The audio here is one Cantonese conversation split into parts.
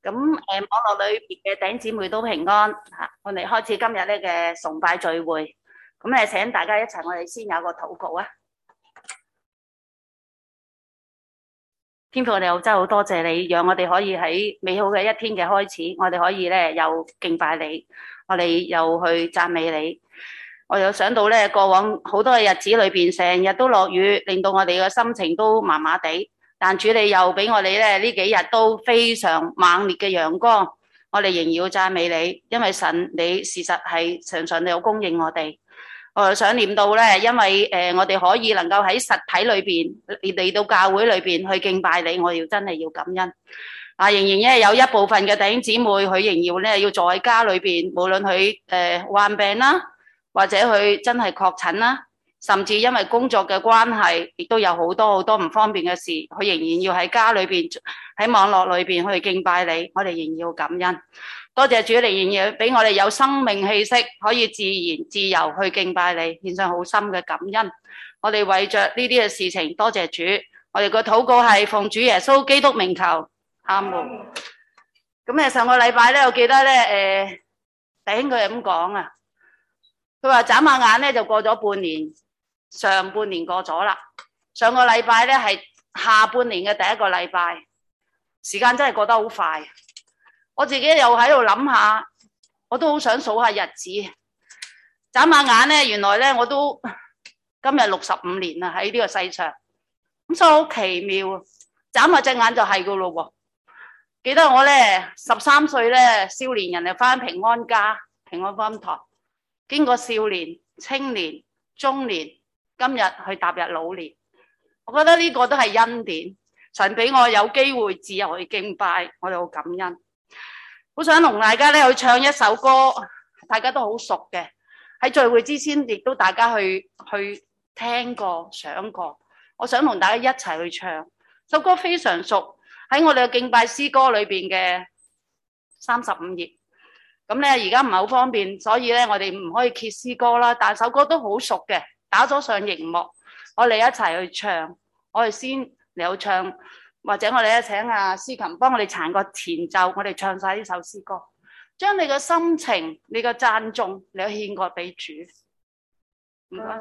咁網絡裏邊嘅弟兄姊妹都平安嚇，我哋開始今日咧嘅崇拜聚會。咁咧請大家一齊，我哋先有個禱告啊！天父，我哋真係好多謝你，讓我哋可以喺美好嘅一天嘅開始，我哋可以咧又敬拜你，我哋又去讚美你。我又想到咧過往好多嘅日子裏邊，成日都落雨，令到我哋嘅心情都麻麻地。但主你又俾我哋咧呢幾日都非常猛烈嘅陽光，我哋仍然要讚美你，因為神你事實係常常你有供應我哋。我又想念到咧，因為我哋可以能夠喺實體裏邊嚟到教會裏邊去敬拜你，我要真係要感恩。仍然咧有一部分嘅弟兄姊妹，佢仍然咧要坐喺家裏邊，無論佢患病啦，或者佢真係確診啦。甚至因為工作嘅關係，亦都有好多唔方便嘅事，佢仍然要喺家裏邊喺網絡裏邊去敬拜你，我哋仍然要感恩。多謝主，你仍然俾我哋有生命氣息，可以自然自由去敬拜你，獻上好深嘅感恩。我哋為着呢啲嘅事情，多謝主。我哋個禱告係奉主耶穌基督名求，阿門。咁上個禮拜咧，我記得咧，弟兄佢係咁講啊，佢話眨下眼咧就過咗半年。上半年過咗啦，上個禮拜咧係下半年嘅第一個禮拜，時間真係過得好快。我自己又喺度諗下，我都好想數下日子。眨下眼咧，原來咧我都今日65年啦喺呢個世上，咁所以好奇妙。眨下隻眼就係噶咯喎。記得我咧13歲咧，少年人就翻平安家、平安福音堂，經過少年、青年、中年。今日去踏入老年，我覺得呢個都係恩典，神俾我有機會自由去敬拜，我哋好感恩。好想同大家咧去唱一首歌，大家都好熟嘅，喺聚會之前亦都大家去聽過、想過。我想同大家一齊去唱，首歌非常熟，喺我哋嘅敬拜詩歌裏邊嘅35頁。咁咧而家唔係好方便，所以咧我哋唔可以揭詩歌啦，但首歌都好熟嘅。打咗上熒幕，我哋一齊去唱。我哋先嚟唱，或者我哋咧請阿司琴幫我哋彈個前奏，我哋唱晒呢首詩歌，將你嘅心情、你嘅讚頌，你獻過俾主。唔該。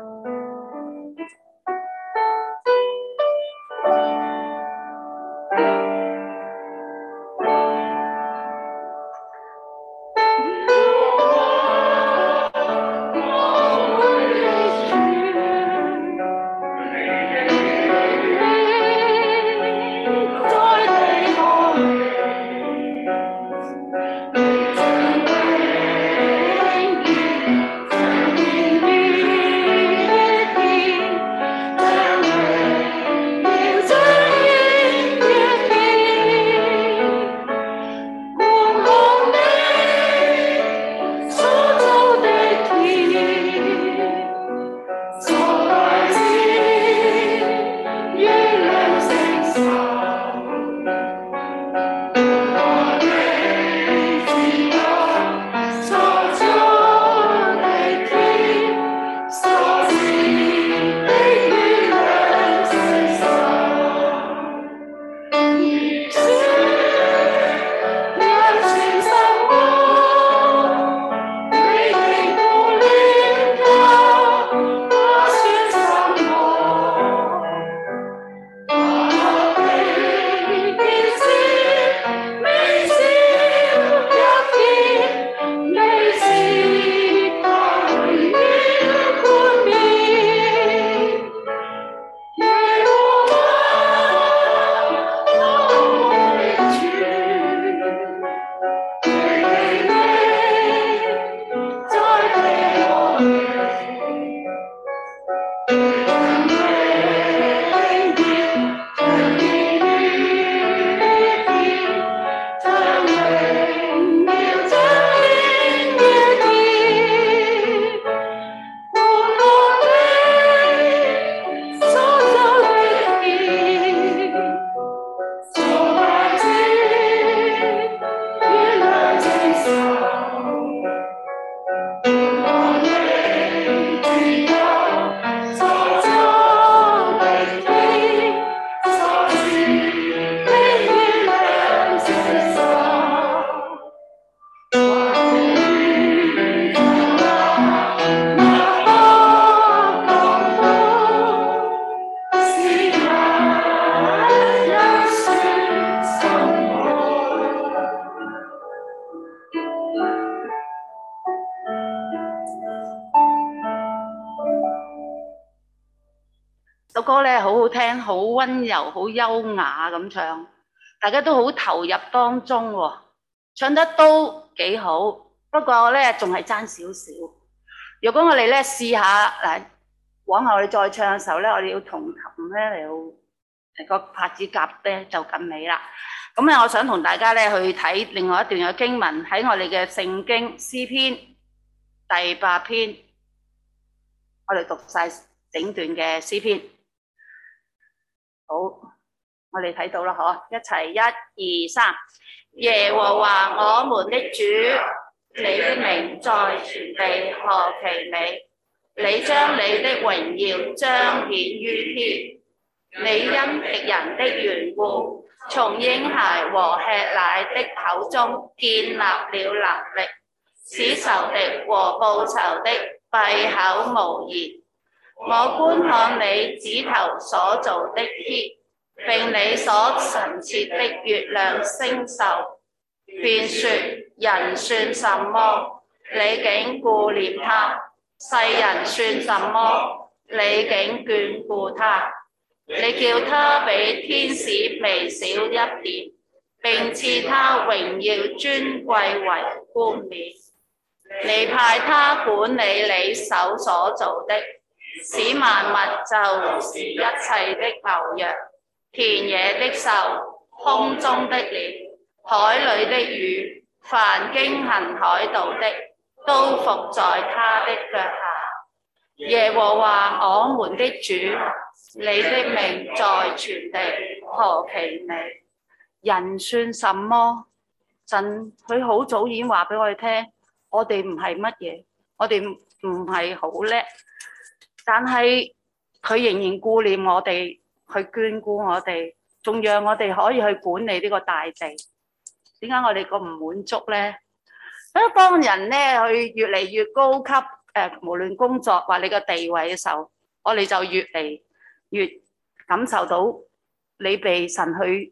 歌咧好好聽，好溫柔，好優雅咁唱，大家都好投入當中喎，唱得都幾好。不過咧仲係爭少少。如果我哋咧試下嗱，往後我哋再唱嘅時候咧，我哋要同琴咧嚟個拍子夾咧就更美啦。咁咧，我想同大家咧去睇另外一段嘅經文，喺我哋嘅聖經詩篇第8篇，我哋讀晒整段嘅詩篇。好，我哋睇到啦，嗬，一齊1、2、3。耶和華我們的主，你的名在全地何其美！你將你的榮耀彰顯於天。你因敵人的緣故，從嬰孩和吃奶的口中建立了能力，使仇敵和報仇的閉口無言。我觀看你指頭所造的天，並你所陳設的月亮星宿，便說：人算什麼？你竟顧念他；世人算什麼？你竟眷顧他。你叫他比天使微小一點，並賜他榮耀尊貴為冠冕。你派他管理你手所造的，使萬物就是一切的牛羊、田野的獸、空中的鳥、海裏的魚，凡經行海道的，都服在他的腳下。耶和華我們的主，你的名在全地何其美！人算什麼？神佢好早已經話俾我哋聽，我哋唔係乜嘢，我哋唔係好叻，但係佢仍然顧念我哋，去眷顧我哋，仲讓我哋可以去管理呢個大地。點解我哋咁唔滿足咧？一幫人咧去越嚟越高級，無論工作或你個地位嘅時候，我哋就越嚟越感受到你被神去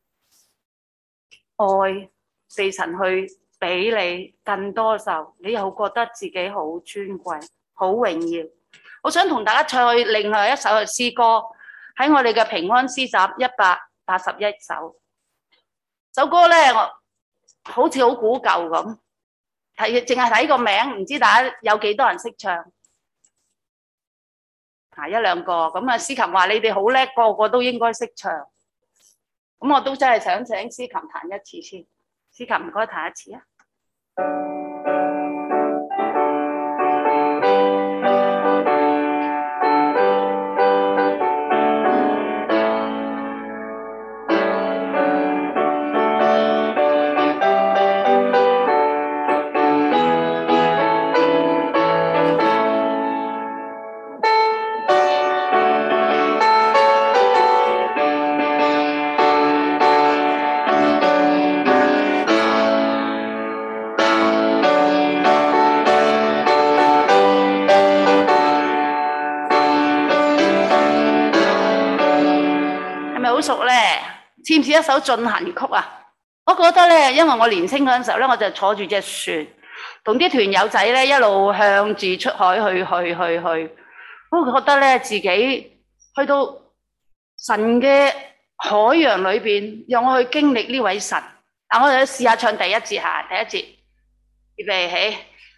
愛，被神去俾你更多嘅時候，你又覺得自己好尊貴、好榮耀。我想同大家唱去另外一首嘅詩歌，喺我哋嘅平安詩集181首。首歌咧，我好似好古舊咁，淨係睇個名，唔知大家有幾多人識唱？一兩個咁啊！司琴話你哋好叻，個個都應該識唱。咁我都真係想請司琴彈一次先。司琴唔該彈一次啊！好熟咧，似唔似一首進行曲啊？我覺得咧，因為我年青嗰陣時候咧，我就坐住隻船，同啲團友仔咧一路向住出海去，我覺得咧自己去到神嘅海洋裏邊，讓我去經歷呢位神。嗱，我哋試下唱第一節吓，第一節，預備起。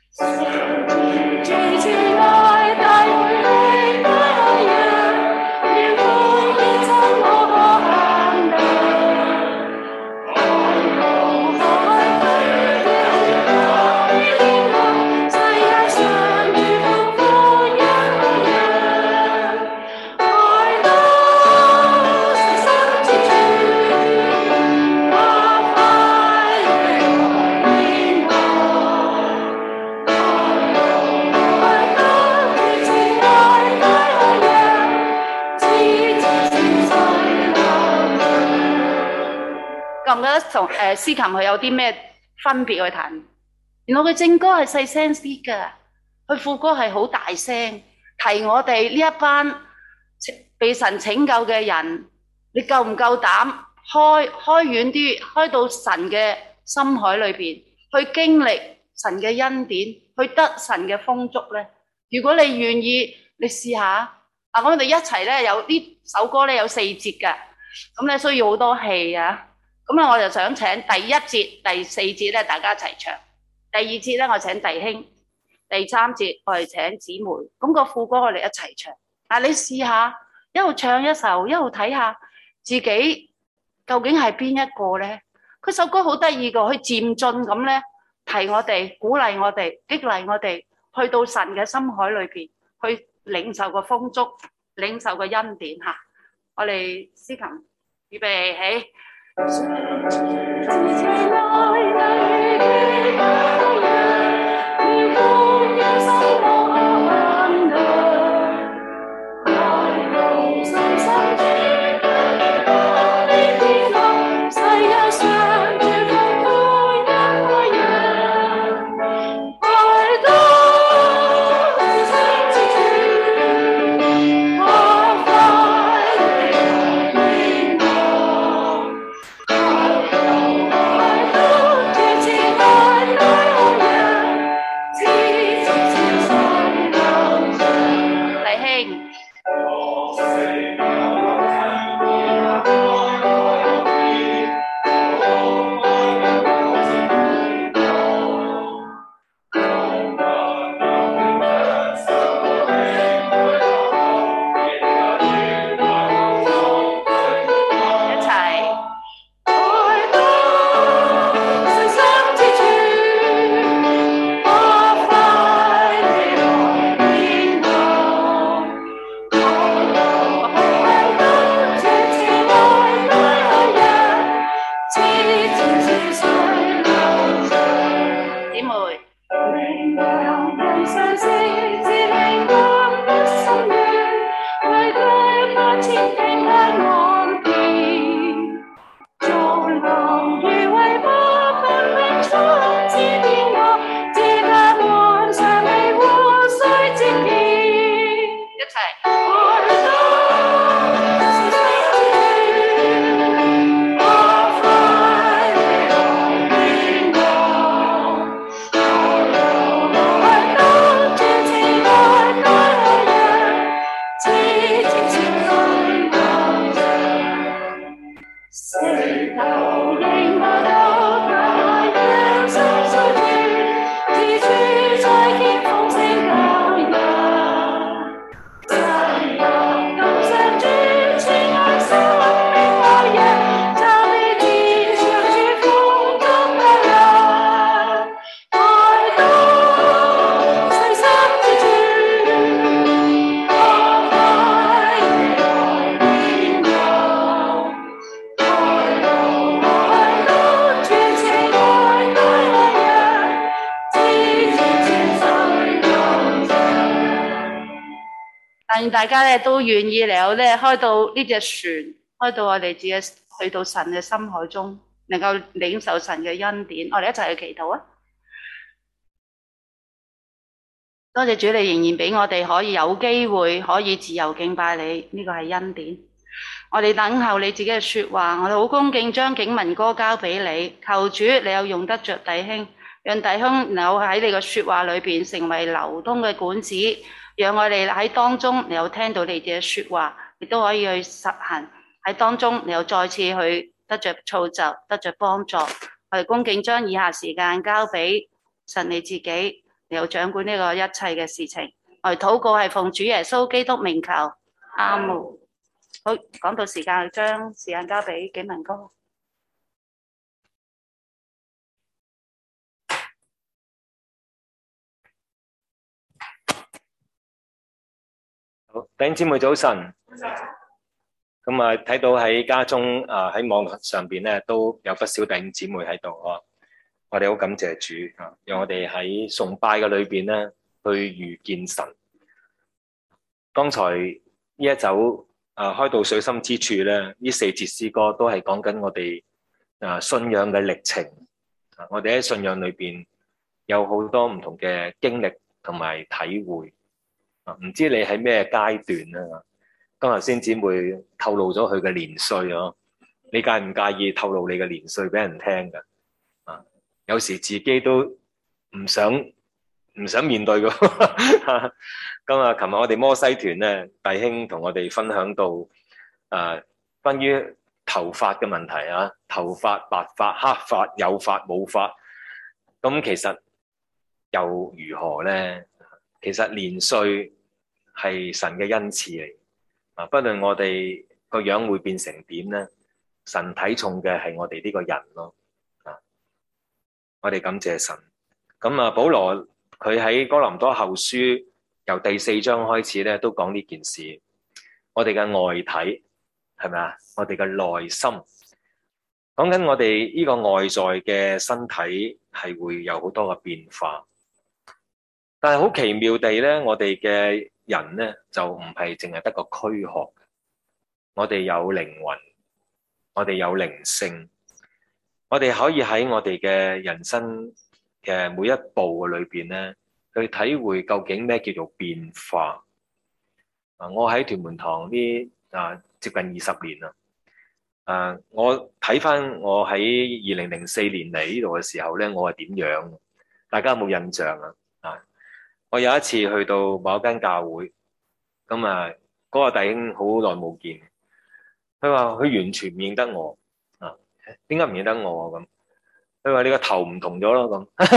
覺得同司琴佢有啲咩分別去彈？原來佢正歌係細聲啲㗎，佢副歌係好大聲，提我哋呢一班被神拯救嘅人，你夠唔夠膽開遠啲，開到神嘅深海裏邊，去經歷神嘅恩典，去得神嘅豐足咧？如果你願意，你試下嗱，我哋一齊咧有呢首歌咧有4節嘅，咁咧需要好多氣啊。咁咧我就想請第1節、第4節咧大家一齊唱，第2節咧我請弟兄，第3節我哋請姊妹。咁個副歌我哋一齊唱。嗱，你試下一路唱一首，一路睇下自己究竟係邊一個咧？佢首歌好得意㗎，佢漸進咁咧提我哋、鼓勵我哋、激勵我哋，去到神嘅深海裏邊去領受個豐足，領受個恩典嚇。我哋司琴預備起。但願大家咧都願意嚟到咧開到呢隻船，開到我哋自己去到神嘅深海中，能夠領受神嘅恩典。我哋一齊去祈禱啊！多謝主，你仍然俾我哋可以有機會可以自由敬拜你，呢個係恩典。我哋等候你自己嘅說話，我哋好恭敬將景文歌交俾你，求主你有用得着弟兄，讓弟兄能夠喺你嘅說話裏邊成為流通嘅管子，讓我哋喺當中你有聽到你嘅說話，亦都可以去實行喺當中，你又再次去得着造就，得着幫助。我哋恭敬將以下時間交俾神你自己，你有掌管呢個一切嘅事情。我哋禱告係奉主耶穌基督名求，阿門。好，講到時間，將時間交俾景文哥。 好，弟兄姊妹早晨。咁啊，睇到喺家中喺網絡上邊咧，都有不少弟兄姊妹喺度啊。我哋好感謝主啊，讓我哋喺崇拜嘅裏邊咧，去遇見神。剛才呢一首開到水深之處咧，呢4節詩歌都係講緊我哋信仰嘅歷程。我哋喺信仰裏邊有好多唔同嘅經歷同埋體會。唔知你喺咩階段啊？剛才先姊妹透露咗佢嘅年歲咯，你介唔介意透露你嘅年歲俾人聽噶？有時自己都唔想唔想面對嘅。咁啊，琴日我哋摩西團咧，弟兄同我哋分享到關於頭髮嘅問題啊，頭髮、白髮、黑髮、有髮冇髮，咁其實又如何咧？其實年歲係神嘅恩賜嚟，啊，不論我哋個樣會變成點咧，神睇重嘅係我哋呢個人咯，啊，我哋感謝神。咁啊，保羅佢喺哥林多後書由第4章開始咧，都講呢件事。我哋嘅外體係咪啊？我哋嘅內心，講緊我哋呢個外在嘅身體係會有好多嘅變化。但係好奇妙地咧，我哋嘅人咧就唔係淨係得個軀殼，我哋有靈魂，我哋有靈性，我哋可以喺我哋嘅人生嘅每一步嘅裏邊咧，去體會究竟咩叫做變化。我喺屯門堂呢接近20年啦。我睇翻我喺2004年嚟呢度嘅時候咧，我係點樣？大家有冇印象啊？我有一次去到某一間教會，咁嗰個弟兄好耐冇見，佢話佢完全唔認得我啊，點解唔認得我咁？佢話你個頭唔同咗咯咁，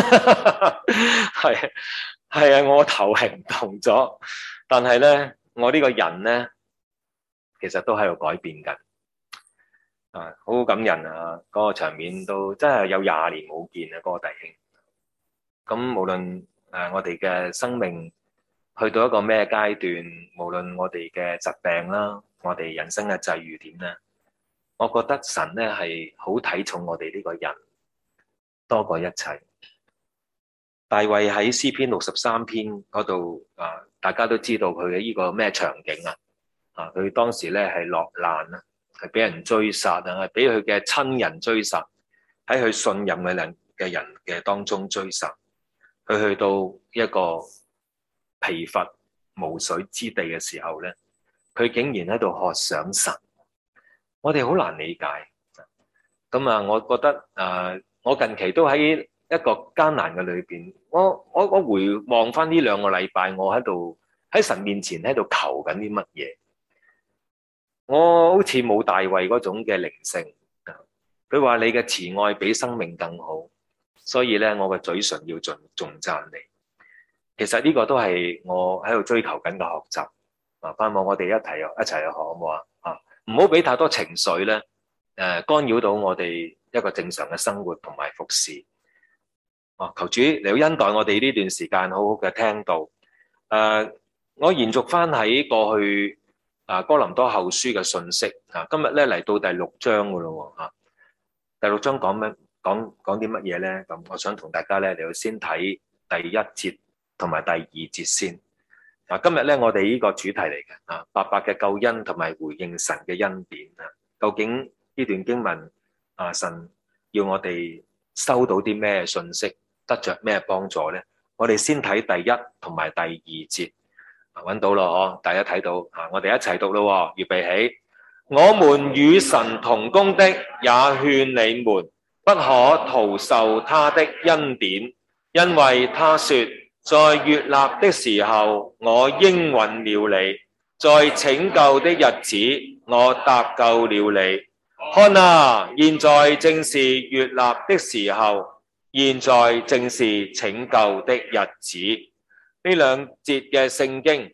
係啊，我個頭係唔同咗，但係咧我呢個人咧其實都喺度改變緊，好感人啊！嗰個場面都真係有20年冇見啊，嗰個弟兄。咁無論我哋嘅生命去到一個咩階段，無論我哋嘅疾病啦，我哋人生嘅際遇點咧，我覺得神咧係好睇重我哋呢個人多過一切。大衛喺詩篇63篇嗰度大家都知道佢嘅呢個咩場景啊？佢當時咧係落難啊，係俾人追殺啊，係俾佢嘅親人追殺，喺佢信任嘅人嘅當中追殺。佢去到一個疲乏無水之地嘅時候咧，佢竟然喺度渴想神，我哋好難理解。咁我覺得我近期都喺一個艱難嘅裏邊，我回望翻呢2個禮拜，我喺度喺神面前喺度求緊啲乜嘢？我好似冇大衛嗰種嘅靈性。佢話你嘅慈愛比生命更好。所以咧，我嘅嘴唇要頌讚你。其實呢個都係我喺度追求緊嘅學習。盼望我哋一齊去學，好唔好啊？唔好俾太多情緒咧，干擾到我哋一個正常嘅生活同埋服侍。求主你要恩待我哋呢段時間，好好嘅聽到。我延續翻喺過去哥林多後書嘅信息。今日咧嚟到第6章噶咯。第6章講咩？講啲乜嘢咧？咁我想同大家咧嚟到先睇第1節同埋第2節先。今日咧我哋呢個主題嚟嘅白白嘅救恩同埋回應神嘅恩典。究竟呢段經文神要我哋收到啲咩信息，得着咩幫助咧？我哋先睇第1同埋第2節。揾到咯，大家睇到我哋一齊讀咯，預備起。我們與神同工的，也勸你們不可徒受他的恩典，因為他說，在悅納的時候，我應允了你；在拯救的日子，我搭救了你。看啊，現在正是悅納的時候，現在正是拯救的日子。呢2節嘅聖經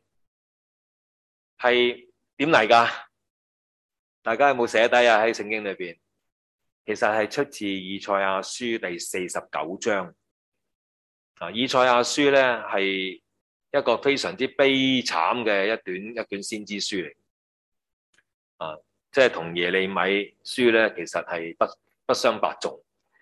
係點嚟㗎？大家有冇寫低啊？喺聖經裏邊？其實係出自以賽亞書第49章。以賽亞書咧係一個非常之悲慘嘅一卷先知書嚟。即係同耶利米書咧，其實係不相伯仲。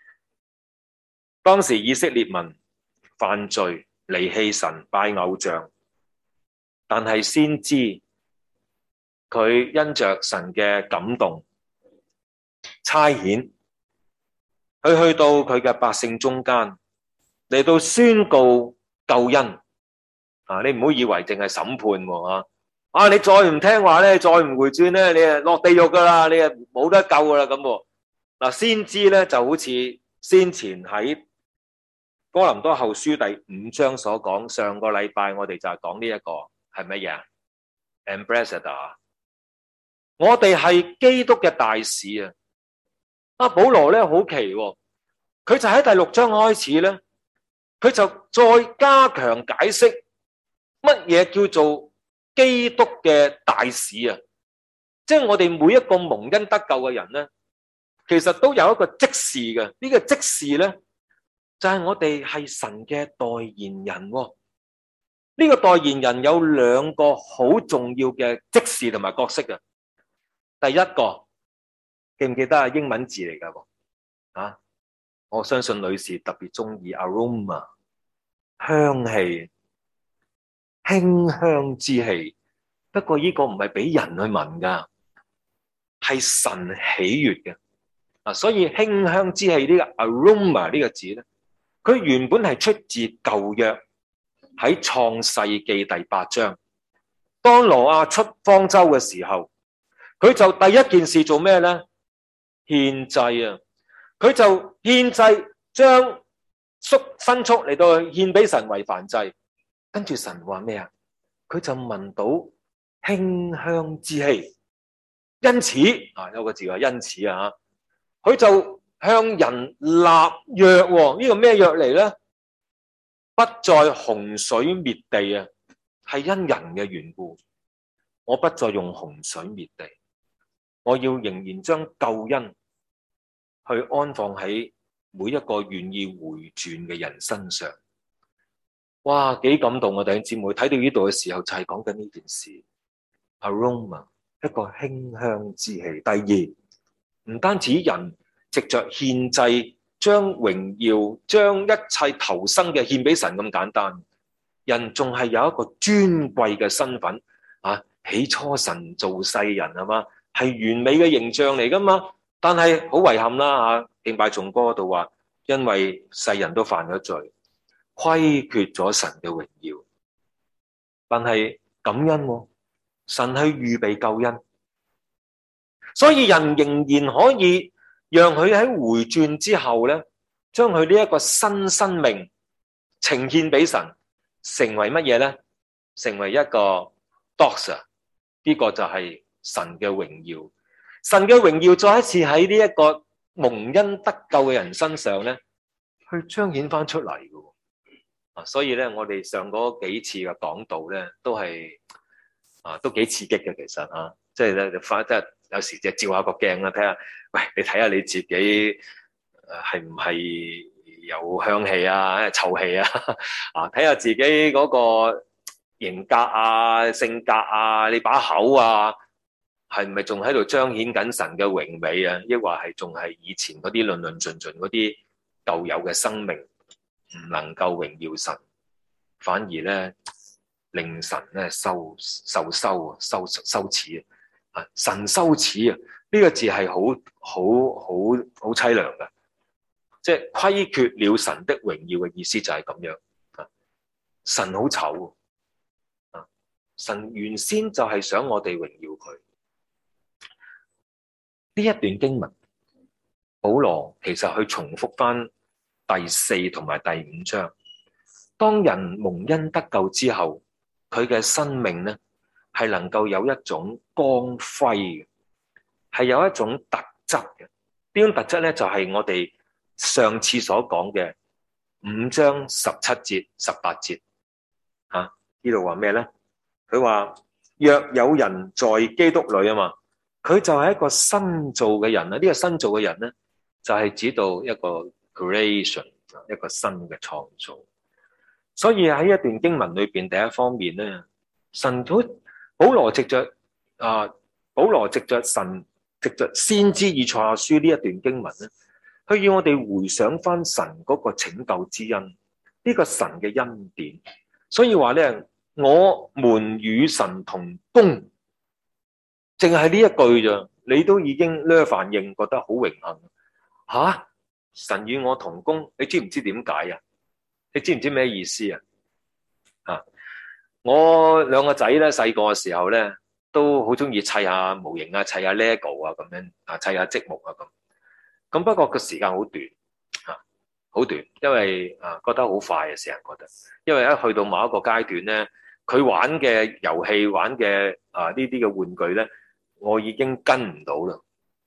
當時以色列民犯罪，離棄神，拜偶像，但係先知佢因着神嘅感動，差遣佢去到佢嘅百姓中間，嚟到宣告救恩。你唔好以為淨係審判喎。你再唔聽話咧，再唔回轉咧，你啊落地獄噶啦，你啊冇得救噶啦咁。先知咧就好似先前喺哥林多後書第5章所講，上個禮拜我哋就係講呢一個係乜嘢啊 ？Ambassador， 我哋係基督嘅大使啊！保羅咧好奇喎，佢就喺第6章開始咧，佢就再加強解釋乜嘢叫做基督嘅大使啊！即係我哋每一個蒙恩得救嘅人咧，其實都有一個職事嘅。呢個職事咧，就係我哋係神嘅代言人。呢個代言人有2個好重要嘅職事同埋角色嘅。第一個記唔記得係英文字嚟㗎？啊，我相信女士特別中意 aroma 香氣、馨香之氣。不過呢個唔係俾人去聞㗎，係神喜悅嘅。所以馨香之氣呢個 aroma 呢個字咧，佢原本係出自舊約喺創世記第8章。當挪亞出方舟嘅時候，佢就第一件事做咩咧？獻祭啊！佢就獻祭，將牲畜嚟到獻俾神為燔祭。跟住神話咩啊？佢就聞到馨香之氣，因此有個字話因此啊，佢就向人立約。呢個咩約嚟咧？不再洪水滅地啊，係因人嘅緣故，我不再用洪水滅地，我要仍然將救恩去安放喺每一個願意回轉嘅人身上。哇，幾感動啊！弟兄姊妹睇到呢度嘅時候就係講緊呢件事 aroma 一個馨香之氣。第二，唔單止人藉着獻祭將榮耀將一切投生嘅獻俾神咁簡單，人仲係有一個尊貴嘅身份啊！起初神造世人係嘛，係完美嘅形象嚟噶嘛，但係好遺憾啦嚇，敬拜頌歌嗰度話，因為世人都犯咗罪，虧缺咗神嘅榮耀。但係感恩神去預備救恩，所以人仍然可以讓佢喺回轉之後咧，將佢呢一個新生命呈獻俾神，成為乜嘢咧？成為一個 doxa， 呢個就係神嘅榮耀。神嘅榮耀再一次喺呢一個蒙恩得救嘅人身上咧，去彰顯翻出嚟嘅。所以咧，我哋上嗰幾次嘅講道咧，都係都幾刺激嘅。其實即係咧，即係有時就照下個鏡啦，睇下，喂，你睇下你自己係唔係有香氣啊、臭氣啊？睇下自己嗰個型格啊、性格啊、你把口啊，係咪仲喺度彰顯緊神嘅榮美啊？抑或係仲係以前嗰啲論論盡盡嗰啲舊有嘅生命？唔能夠榮耀神，反而咧令神咧羞恥啊！神羞恥啊！呢個字係好凄涼嘅，即係虧缺了神的榮耀嘅意思就係咁樣啊！神好醜啊！神原先就係想我哋榮耀佢。呢一段經文，保羅其實去重複翻第4同埋第5章，當人蒙恩得救之後，佢嘅生命咧係能夠有一種光輝嘅，係有一種特質嘅。呢種特質咧就係我哋上次所講嘅5章17節、18節。呢度話咩咧？佢話若有人在基督裏啊嘛，佢就係一個新造嘅人啦。呢個新造嘅人咧，就係指到一個creation， 一個新嘅創造。所以喺一段經文裏邊，第一方面咧，保羅藉着先知以賽亞書呢一段經文咧，佢要我哋回想翻神嗰個拯救之恩，呢個神嘅恩典。所以話咧，我們與神同工，淨係呢一句咋，你都已經呢反應，覺得好榮幸。神與我同工，你知唔知點解啊？你知唔知咩意思啊？我兩個仔咧，細個嘅時候咧，都好中意砌下模型啊，砌下 Lego 啊，咁樣砌下積木啊咁。不過個時間好短，好好短，因為覺得好快啊，成日覺得，因為一去到某一個階段咧，佢玩嘅遊戲、玩嘅呢啲嘅玩具咧，我已經跟唔到啦，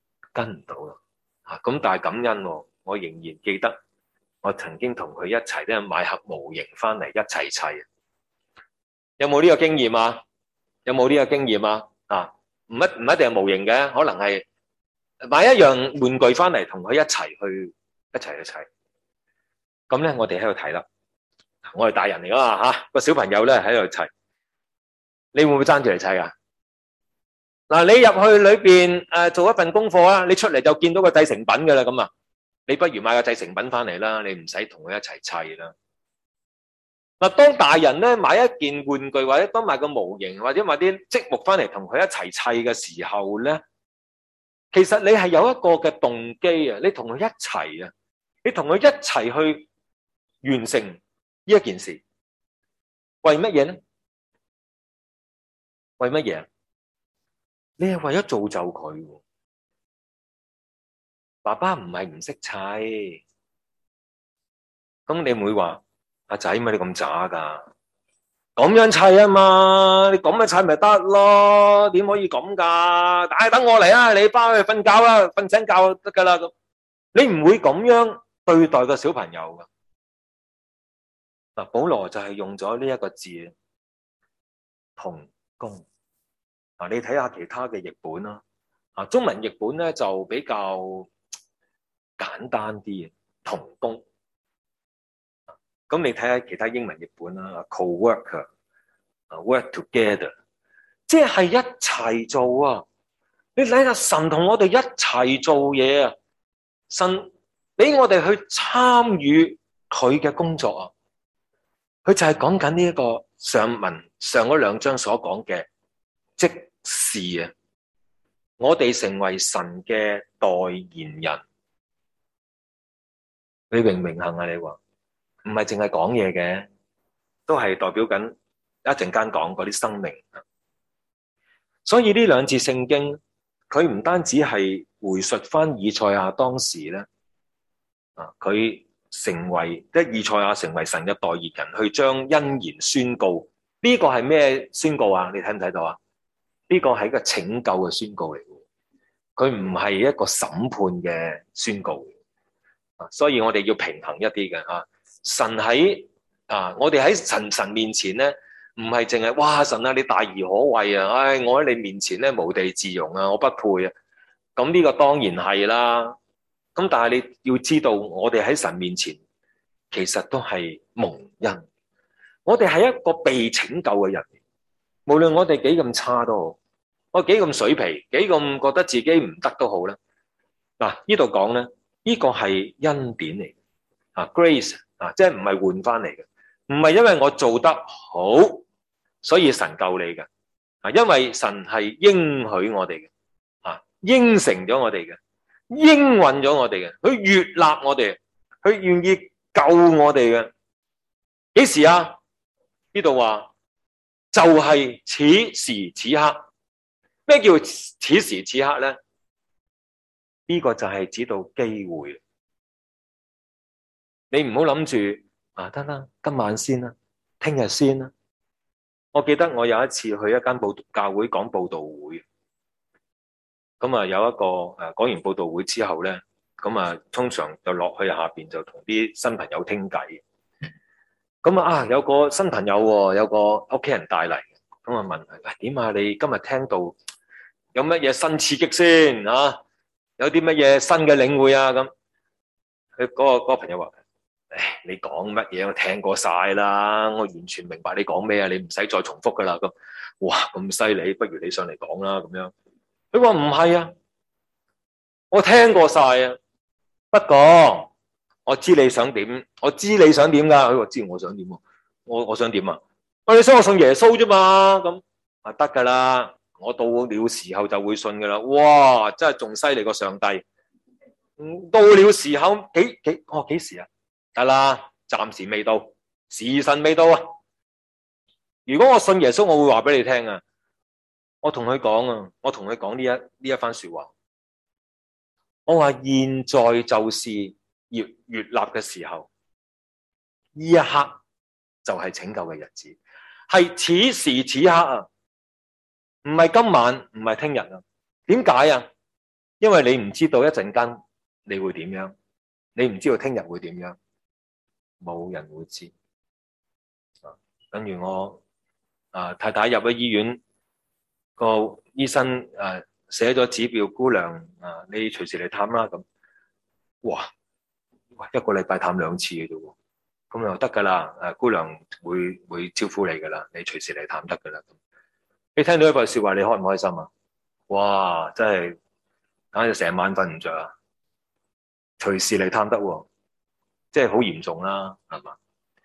咁但係感恩喎，我仍然記得我曾經同佢一齊咧買盒模型翻嚟一齊砌。有冇呢個經驗啊？有冇呢個經驗啊？唔一定係模型嘅，可能係買一樣玩具翻嚟同佢一齊去砌。咁咧，我哋喺度睇啦。我係大人嚟噶嘛嚇，個小朋友咧喺度砌，你會唔會爭住嚟砌啊？嗱，你入去裏邊做一份功課啊，你出嚟就見到個製成品噶啦，咁啊，你不如買個製成品翻嚟啦，你唔使同佢一齊砌啦。嗱，當大人咧買一件玩具或者當買個模型或者買啲積木翻嚟同佢一齊砌嘅時候咧，其實你係有一個嘅動機啊，你同佢一齊啊，你同佢一齊去完成呢一件事，為乜嘢咧？為乜嘢？你係為咗造就佢。爸爸唔係唔識砌，咁你唔會話阿仔咪你咁渣噶？咁樣砌啊嘛，你咁樣砌咪得咯？點可以咁噶？等我嚟啊！你翻去瞓覺啦，瞓醒覺得噶啦。你唔會咁樣對待個小朋友噶。嗱，保羅就係用咗呢一個字，同工。你睇下其他嘅譯本啦。中文譯本咧就比較簡單啲，同工。咁你睇下其他英文譯本啦 ，co-worker，work together， 即係一齊做啊！你睇下神同我哋一齊做嘢啊！神俾我哋去參與佢嘅工作啊！佢就係講緊呢一個上嗰兩章所講嘅職事啊！我哋成為神嘅代言人，你榮唔榮幸啊？你話？唔係淨係講嘢嘅，都係代表緊一陣間講嗰啲生命。所以呢兩節聖經，佢唔單止係回述翻以賽亞當時咧，佢成為以賽亞成為神嘅代言人，去將恩言宣告。呢個係咩宣告啊？你睇唔睇到啊？呢個係一個拯救嘅宣告嚟嘅，佢唔係一個審判嘅宣告。所以我哋要平衡一啲嘅。神喺我哋喺神面前咧，唔係淨係哇神啊，你大而可畏啊！唉，我喺你面前咧無地自容啊，我不配啊！咁呢個當然係啦。咁但係你要知道，我哋喺神面前其實都係蒙恩。我哋係一個被拯救嘅人，無論我哋幾咁差都好，我幾咁水皮，幾咁覺得自己唔得都好啦。呢度講咧，呢個係恩典嚟，grace。即係唔係換翻嚟嘅，唔係因為我做得好，所以神救你嘅。因為神係應許我哋嘅，應承咗我哋嘅，應允咗我哋嘅，佢悅納我哋，佢願意救我哋嘅。幾時啊？呢度話就係此時此刻。咩叫此時此刻咧？呢個就係指到機會。你唔好諗住得啦，今晚先啦，聽日先啦。我記得我有一次去一間教會講佈道會，咁有一個講完佈道會之後咧，咁通常就落去下邊就同啲新朋友傾偈。咁有個新朋友喎，有個屋企人帶嚟，咁問佢點啊？你今日聽到有乜嘢新刺激先啊？有啲乜嘢新嘅領會啊？咁佢嗰個朋友話。你講乜嘢我聽過晒啦，我完全明白你講咩啊，你唔使再重複噶啦。咁哇咁犀利，不如你上嚟講啦咁樣。佢話唔係啊，我聽過晒啊，不過我知你想點，我知你想點噶。佢話知我想點，我想點啊？你想我信耶穌啫嘛？咁得噶啦，我到了時候就會信噶啦。哇，真係仲犀利過上帝。到了時候幾時啊？得啦，暫時未到，時辰未到啊！如果我信耶穌，我會話俾你聽啊！我同佢講啊，我同佢講呢一番說話。我話現在就是越立嘅時候，呢一刻就係拯救嘅日子，係此時此刻啊，唔係今晚，唔係聽日啊。點解啊？因為你唔知道一陣間你會點樣，你唔知道聽日會點樣，冇人會知。跟住我太太入咗醫院，個醫生寫咗指標，姑娘你隨時嚟探啦咁。哇，一個禮拜探2次嘅啫喎，咁就得噶啦。姑娘會招呼你噶啦，你隨時嚟探得噶啦。你聽到一句說話，你開唔開心啊？哇，真係簡直成晚瞓唔着啊！隨時嚟探得喎，即係好嚴重啦，係嘛？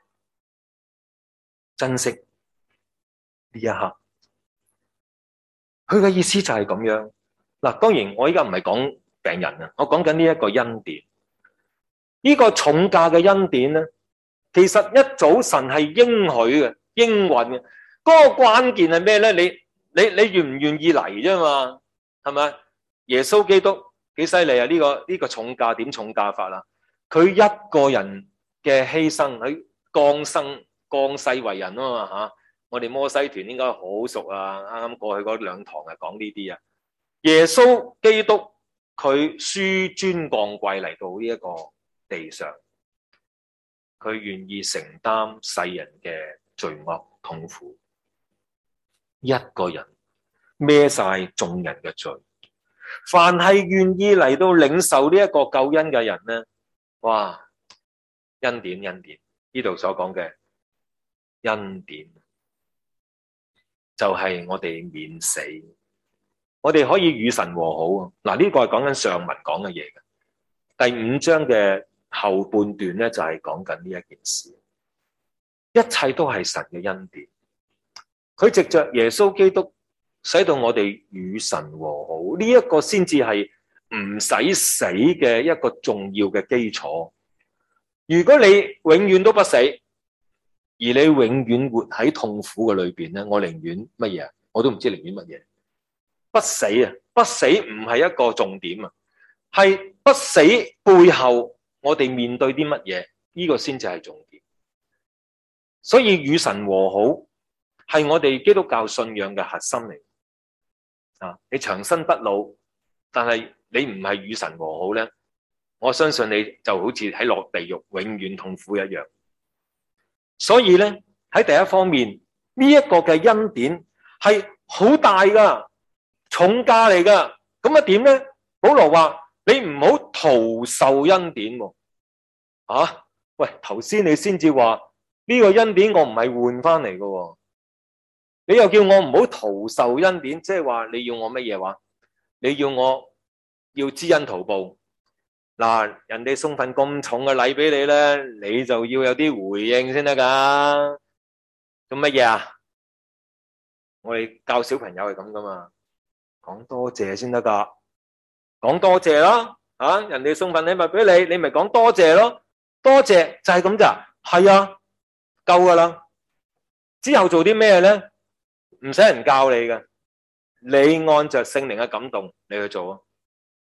珍惜呢一刻，佢嘅意思就係咁樣。嗱，當然我依家唔係講病人啊，我講緊呢一個恩典，呢個重價嘅恩典咧，其實一早神係應許嘅、應允嘅。嗰個關鍵係咩咧？你願唔願意嚟啫嘛？係咪？耶穌基督幾犀利啊！呢個重價點重價法啦？佢一個人嘅犧牲，佢降世為人啊嘛吓。我哋摩西團應該好熟啊，啱啱過去嗰2堂係講呢啲啊。耶穌基督佢紆尊降貴嚟到呢一個地上，佢願意承擔世人嘅罪惡痛苦，一個人孭晒眾人嘅罪。凡係願意嚟到領受呢一個救恩嘅人咧，哇！恩典，呢度所講嘅恩典就係我哋免死，我哋可以與神和好啊！嗱，呢個係講緊上文講嘅嘢嘅。第5章嘅後半段咧，就係講緊呢一件事，一切都係神嘅恩典。佢藉着耶穌基督，使到我哋與神和好，呢一個先至係唔使死嘅一個重要嘅基礎。如果你永遠都不死，而你永遠活喺痛苦嘅裏邊咧，我寧願乜嘢？我都唔知寧願乜嘢。不死啊！不死唔係一個重點啊，係不死背後我哋面對啲乜嘢？呢個先至係重點。所以與神和好係我哋基督教信仰嘅核心嚟。你長生不老，但係你唔係與神和好咧，我相信你就好似喺落地獄永遠痛苦一樣。所以咧，喺第一方面，呢一個嘅恩典係好大噶，重價嚟噶。咁啊點咧？保羅話你唔好徒受恩典喎。喂，頭先你先至話呢個恩典我唔係換翻嚟噶，你又叫我唔好徒受恩典，即係話你要我乜嘢話？你要我要知恩圖報。嗱，人哋送份咁重嘅禮俾你咧，你就要有啲回應先得噶。做乜嘢啊？我哋教小朋友係咁噶嘛，講多謝先得噶，講多謝咯。人哋送份禮物俾你，你咪講多謝咯。多謝就係咁咋？係啊，夠噶啦。之後做啲咩咧？唔使人教你嘅，你按着聖靈嘅感動，你去做啊。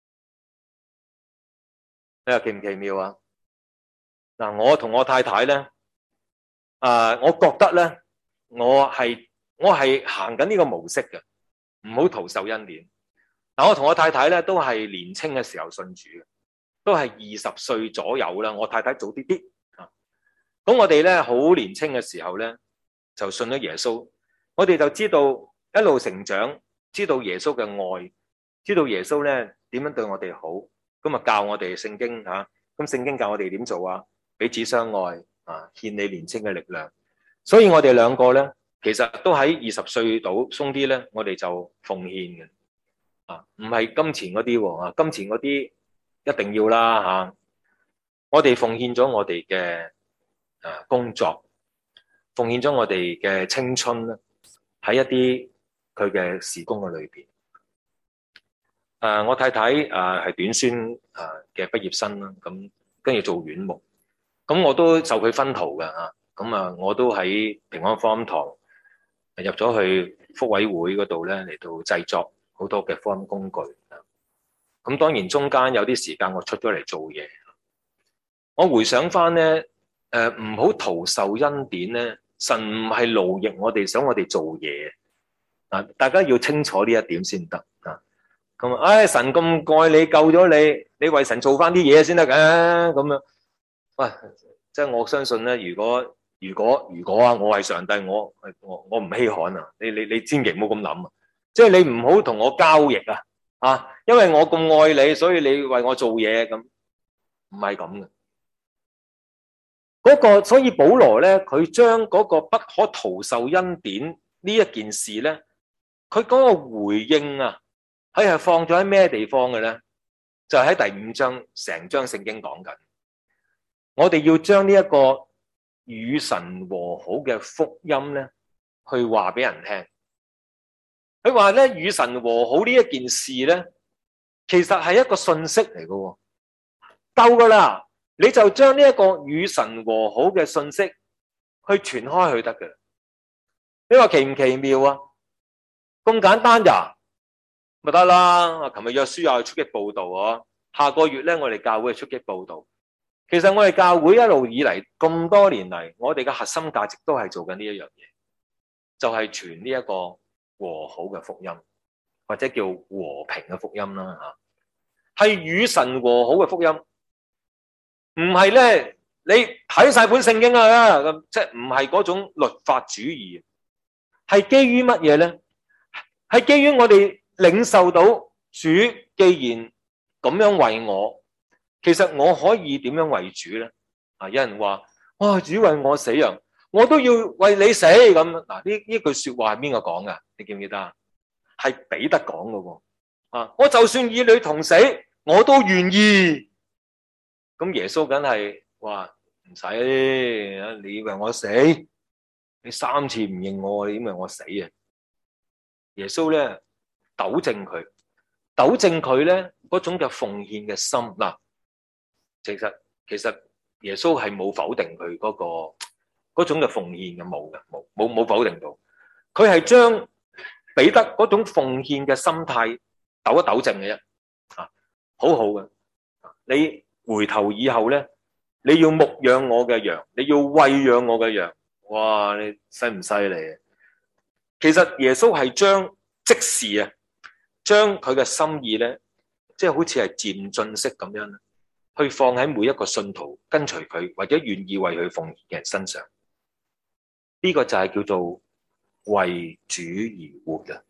你話奇唔奇妙啊？嗱，我同我太太咧，我覺得咧，我係行緊呢個模式嘅，唔好徒受恩典。嗱，我同我太太咧都係年青嘅時候信主嘅，都係20歲左右啦。我太太早啲啲啊。咁我哋咧好年青嘅時候咧，就信咗耶穌。我哋就知道一路成長，知道耶穌嘅愛，知道耶穌咧點樣對我哋好。咁啊教我哋聖經吓，咁聖經教我哋點做啊？彼此相愛啊，獻你年青嘅力量。所以我哋兩個咧，其實都喺20歲度鬆啲咧，我哋就奉獻嘅啊，唔係金錢嗰啲啊，金錢嗰啲一定要啦吓。我哋奉獻咗我哋嘅工作，奉獻咗我哋嘅青春咧，喺一啲佢嘅事工嘅裏邊。我太太係短宣嘅畢業生啦，咁跟住做院牧，咁我都受佢薰陶嘅咁我都喺平安福音堂入咗去福委會嗰度咧，嚟到製作好多嘅福音工具。咁當然中間有啲時間我出咗嚟做嘢， 我回想翻咧，唔好徒受恩典咧，神唔係勞役我哋，想我哋做嘢啊！大家要清楚呢一點先得啊！咁神咁愛你，救咗你，你為神做翻啲嘢先得嘅，咁樣。喂，即係我相信咧，如果啊，我係上帝，我唔稀罕啊！你千祈唔好咁諗啊！即係你唔好同我交易啊！因為我咁愛你，所以你為我做嘢咁，唔係咁嘅。所以保羅咧，佢將嗰個不可徒受恩典呢一件事咧，佢嗰個回應啊，佢係放咗喺咩地方嘅咧？就喺第5章，成章聖經講緊，我哋要將呢一個與神和好嘅福音咧，去話俾人聽。佢話咧，與神和好呢一件事咧，其實係一個信息嚟嘅，夠噶啦，你就將呢一個與神和好嘅信息去傳開去得嘅。你話奇唔奇妙啊？咁簡單咋？咪得啦！琴日約書亞去出擊報道啊，下個月咧我哋教會去出擊報道。其實我哋教會一路以嚟咁多年嚟，我哋嘅核心價值都係做緊呢一樣嘢，就係傳呢一個和好嘅福音，或者叫和平嘅福音啦吓，係與神和好嘅福音，唔係咧你睇晒本聖經啊，咁即係唔係嗰種律法主義，係基於乜嘢咧？係基於我哋領受到主既然咁樣為我，其實我可以點樣為主咧？有人話哇，主為我死啊，我都要為你死咁。嗱，呢句說話係邊個講噶？你記唔記得啊？係彼得講噶喎。我就算與你同死，我都願意。咁耶穌梗係話唔使，你為我死，你3次唔認我，你點為我死啊？耶穌咧糾正佢咧嗰種嘅奉獻嘅心嗱，其實耶穌係冇否定佢嗰種嘅奉獻嘅，冇否定到，佢係將彼得嗰種奉獻嘅心態糾正嘅啫，好好嘅。你回頭以後咧，你要牧養我嘅羊，你要餵養我嘅羊，哇！你犀唔犀利啊？其實耶穌係將即時啊，將佢嘅心意咧，即係好似係漸進式咁樣，去放喺每一個信徒跟隨佢或者願意為佢奉獻嘅人身上。呢個就係叫做為主而活嘅。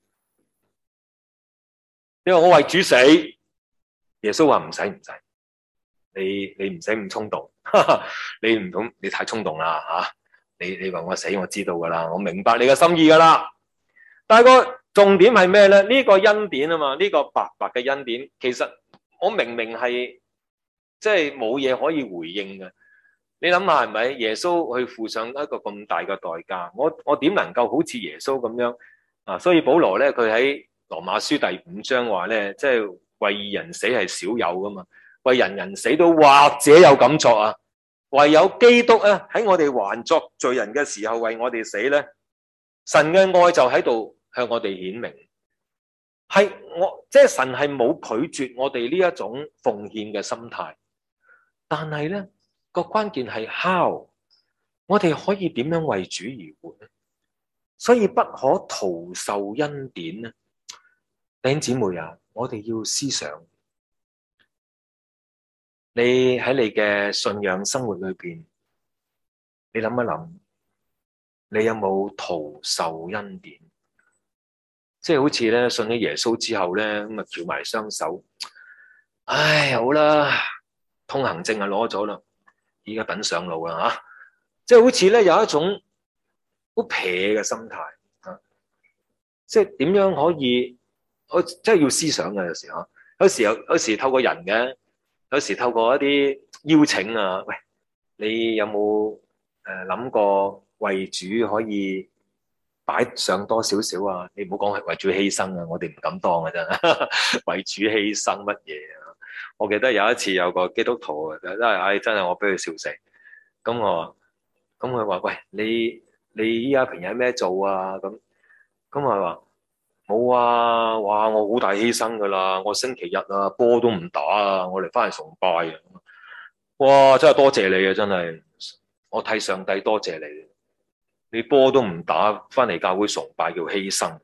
因為我為主死，耶穌話唔使，你唔使咁衝動，你太衝動啦吓！你話我死，我知道噶啦，我明白你嘅心意噶啦。但係個重點係咩咧？呢個恩典啊嘛，呢個白白嘅恩典，其實我明明係即係冇嘢可以回應嘅。你諗下係咪？耶穌去付上一個咁大嘅代價，我點能夠好似耶穌咁樣啊？所以保羅咧，佢喺羅馬書第5章話咧，即係為義人死係少有噶嘛，為人死都或者有敢作啊，唯有基督啊喺我哋還作罪人嘅時候為我哋死咧，神嘅愛就喺度向我哋顯明，即係神係冇拒絕我哋呢一種奉獻嘅心態，但係咧個關鍵係 how， 我哋可以點樣為主而活呢？所以不可徒受恩典呢，弟兄姊妹啊，我哋要思想，你喺你嘅信仰生活裏邊，你諗一諗，你有冇徒受恩典？即係好似咧信咗耶穌之後咧，咁啊翹埋雙手，唉，好啦，通行證啊攞咗啦，而家等上路啦吓，即係好似咧有一種好撇嘅心態啊！即係點樣可以？我即係要思想嘅，有時透過人嘅，有時透過一啲邀請啊，喂，你有冇諗過為主可以擺上多少少啊？你唔好講係為主犧牲啊，我哋唔敢當嘅啫。為主犧牲乜嘢啊？我記得有一次有個基督徒真係我俾佢笑死。咁佢話：喂，你依家平日咩做啊？咁我話冇啊！哇，我好大犧牲噶啦！我星期日啊波都唔打啊，我哋翻嚟崇拜啊！ 哇！真係多謝你啊，真係，我替上帝多謝你。你波都唔打，翻嚟教會崇拜叫犧牲。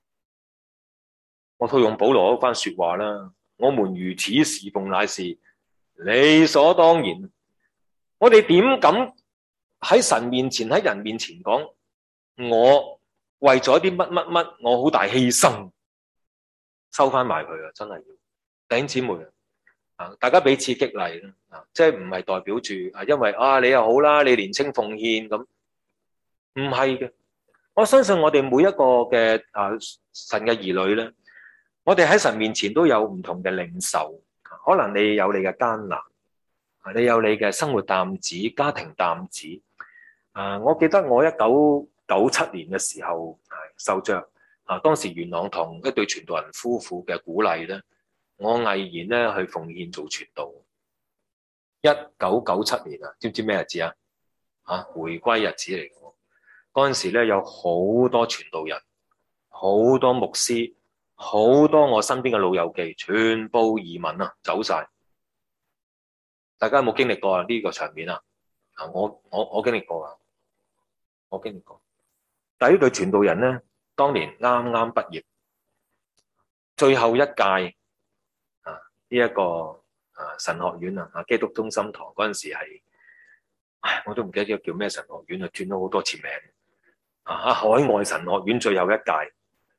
我套用保羅嗰番說話啦，我們如此侍奉乃是理所當然。我哋點敢喺神面前喺人面前講我為咗啲乜乜乜我好大犧牲？收翻埋佢啊！真係要弟兄姊妹啊，大家彼此激勵啦啊，即係唔係代表住啊，因為啊你又好啦，你年青奉獻咁，唔係嘅。我相信我哋每一個嘅神嘅兒女咧，我哋喺神面前都有唔同嘅領受，可能你有你嘅艱難，你有你嘅生活擔子、家庭擔子。我記得我1997年嘅時候，受着當時元朗堂一對傳道人夫婦嘅鼓勵咧，我毅然咧去奉獻做傳道。1997年啊，知唔知咩日子啊？回歸日子嚟嘅。嗰陣時咧有好多傳道人，好多牧師，好多我身邊嘅老友記，全部移民啊，走晒。大家有冇經歷過啊？呢個場面啊？我經歷過啊，我經歷過。但係呢對傳道人咧，當年啱啱畢業，最後一屆呢一個神學院啊，基督中心堂嗰陣時係，我都唔記得叫咩神學院啊，轉咗好多次名。海外神學院最後一屆，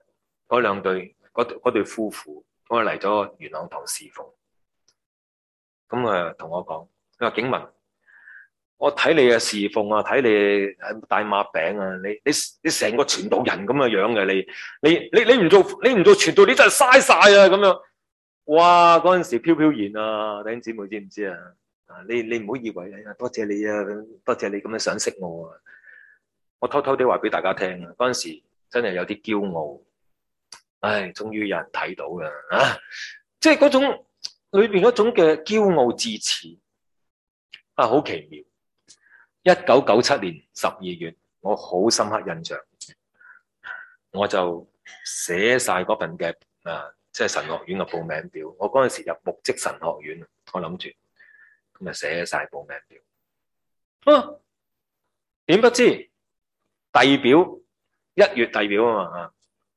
嗰對夫婦，咁嚟咗元朗堂侍奉，咁同我講，佢話景文，我睇你嘅侍奉啊，睇你帶馬餅啊，你成個傳道人咁嘅樣嘅，你唔做傳道，你真係嘥晒啊咁樣。哇！嗰陣時飄飄然啊，弟兄姊妹知唔知啊？你唔好以為多謝你啊，多謝你咁樣賞識我啊。我偷偷地話俾大家聽啊，嗰陣時真係有啲驕傲，終於有人睇到啦即係嗰種裏邊嗰種嘅驕傲自持好奇妙。1997年12月，我好深刻印象，我就寫晒嗰份嘅即係神學院嘅報名表。我嗰陣時入牧職神學院，我諗住咁啊寫晒報名表。點不知遞表1月遞表啊嘛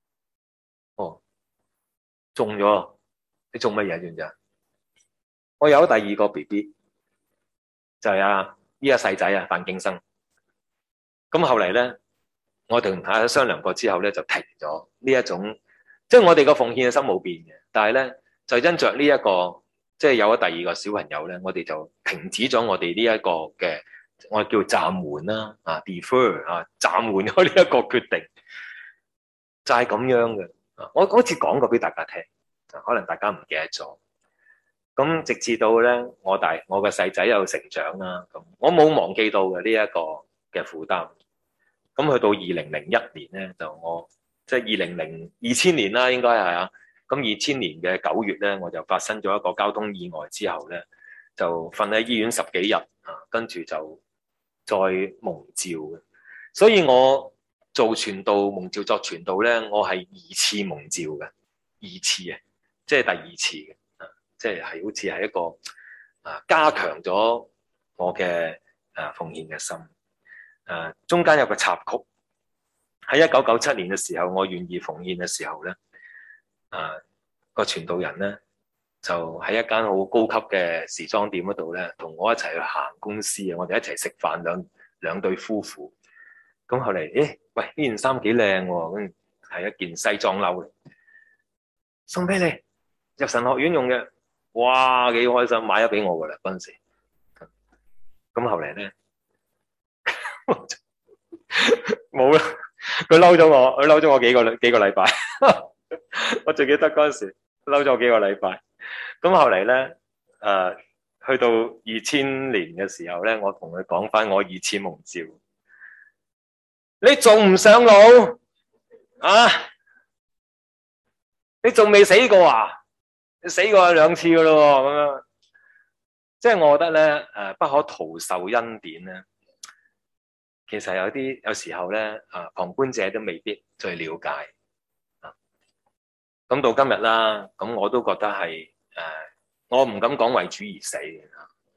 中咗。你中乜嘢知唔知啊？我有第二個 BB 就係呢個細仔范敬生。咁後嚟咧，我同太太商量過之後咧，就停咗呢一種，即係我哋個奉獻嘅心冇變嘅，但係咧就因着呢一個即係有咗第二個小朋友咧，我哋就停止咗我哋呢一個嘅我叫暫緩啦defer 暫緩咗呢一個決定，就係咁樣嘅。我好似講過俾大家聽，可能大家唔記得咗。咁直至到咧我個細仔有成長啦，咁我冇忘記到嘅呢一個嘅負擔。咁去到2001年咧，就我即係2000年啦，應該係咁2000年嘅9月咧，我就發生咗一個交通意外之後咧，就瞓喺醫院10幾日跟住就再蒙召嘅。所以我做傳道蒙召作傳道咧，我係2次蒙召嘅，2次即係第2次嘅，即係好似係一個加強咗我嘅奉獻嘅心。中間有個插曲，喺1997年嘅時候，我願意奉獻嘅時候咧，個傳道人咧就喺一間好高級嘅時裝店嗰度咧，同我一齊去行公司啊，我哋一齊食飯，兩對夫婦。咁後嚟，喂，呢件衫幾靚喎，咁係一件西裝褸嚟，送俾你入神學院用嘅，哇，幾開心，買咗俾我噶啦嗰陣時。咁後嚟咧。冇啦，佢嬲咗我幾個禮拜。我仲記得嗰陣時嬲咗我幾個禮拜。咁後嚟咧，去到2000年嘅時候咧，我同佢講翻我2次蒙召，你仲唔上路你仲未死過啊？你死過2次噶咯，咁樣。即係我覺得咧，不可徒受恩典咧。其實有時候咧，旁觀者都未必最了解。咁到今日啦，咁我都覺得係我唔敢講為主而死。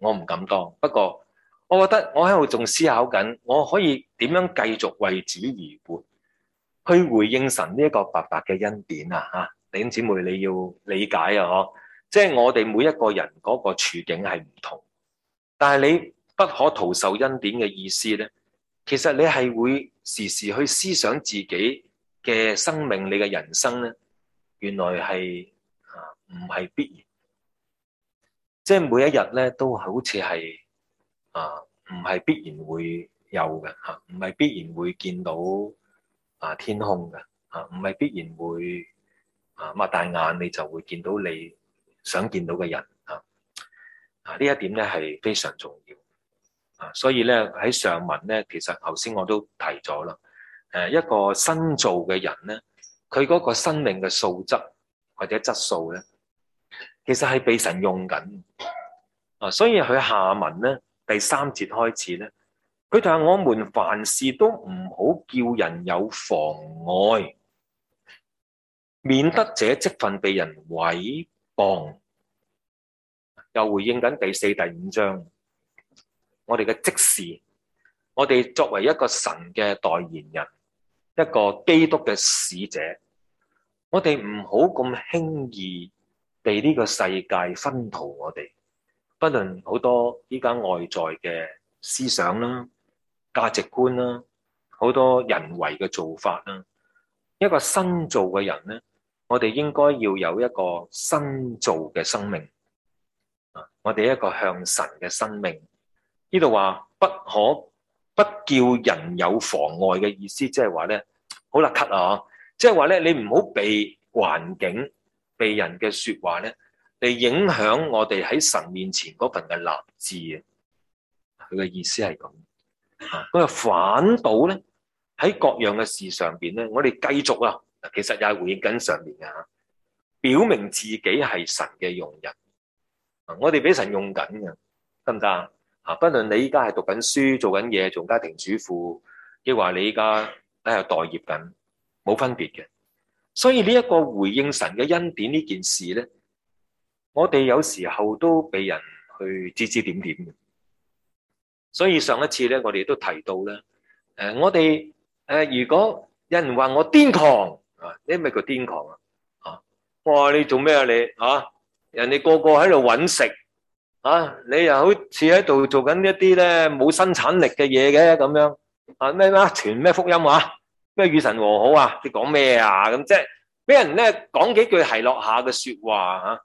我唔敢當。不過我覺得我喺度仲思考緊，我可以點樣繼續為主而活，去回應神呢一個白白嘅恩典啊！嚇，弟兄姊妹你要理解啊！嗬，即係我哋每一個人嗰個處境係唔同，但係你不可徒受恩典嘅意思咧，其實你係會時時去思想自己嘅生命，你嘅人生咧，原來係唔係必然，即係每一日咧都好似係唔係必然會有嘅嚇，唔係必然會見到天空嘅嚇，唔係必然會擘大眼你就會見到你想見到嘅人嚇。呢一點咧係非常重要所以咧喺上文咧，其實頭先我都提咗啦。一個新造嘅人咧，佢嗰個生命嘅素質或者質素咧，其實係被神用緊所以佢下文咧第3節開始咧，佢就話我們凡事都唔好叫人有妨礙，免得這職分被人毀謗。又回應緊第4、第5章，我哋嘅職事，我哋作為一個神嘅代言人，一個基督嘅使者，我哋唔好咁輕易被呢個世界薰陶我哋，不論好多依家外在嘅思想啦、價值觀啦、好多人為嘅做法啦，一個新造嘅人咧，我哋應該要有一個新造嘅生命。我哋一個向神嘅生命，呢度話不叫人有妨礙嘅意思，即係話咧，好啦 cut 啊，即係話咧，你唔好被環境、被人嘅說話咧，嚟影響我哋喺神面前嗰份嘅立志啊。佢嘅意思係咁，咁啊反倒咧喺各樣嘅事上邊咧，我哋繼續啊，其實又係回應緊上面嘅吓，表明自己係神嘅用人。我哋俾神用緊嘅，得唔得啊？不論你依家係讀緊書、做緊嘢、做家庭主婦，亦話你依家喺度待業緊，冇分別嘅。所以呢一個回應神嘅恩典呢件事咧，我哋有時候都俾人去指指點點嘅。所以上一次咧，我哋都提到咧，我哋如果有人話我癲狂呢咪叫癲狂啊？我話你做咩啊你人哋個個喺度揾食你又好似喺度做緊一啲咧冇生產力嘅嘢嘅咁樣咩傳咩福音咩與神和好你講咩咁即係俾人咧講幾句係落下嘅說話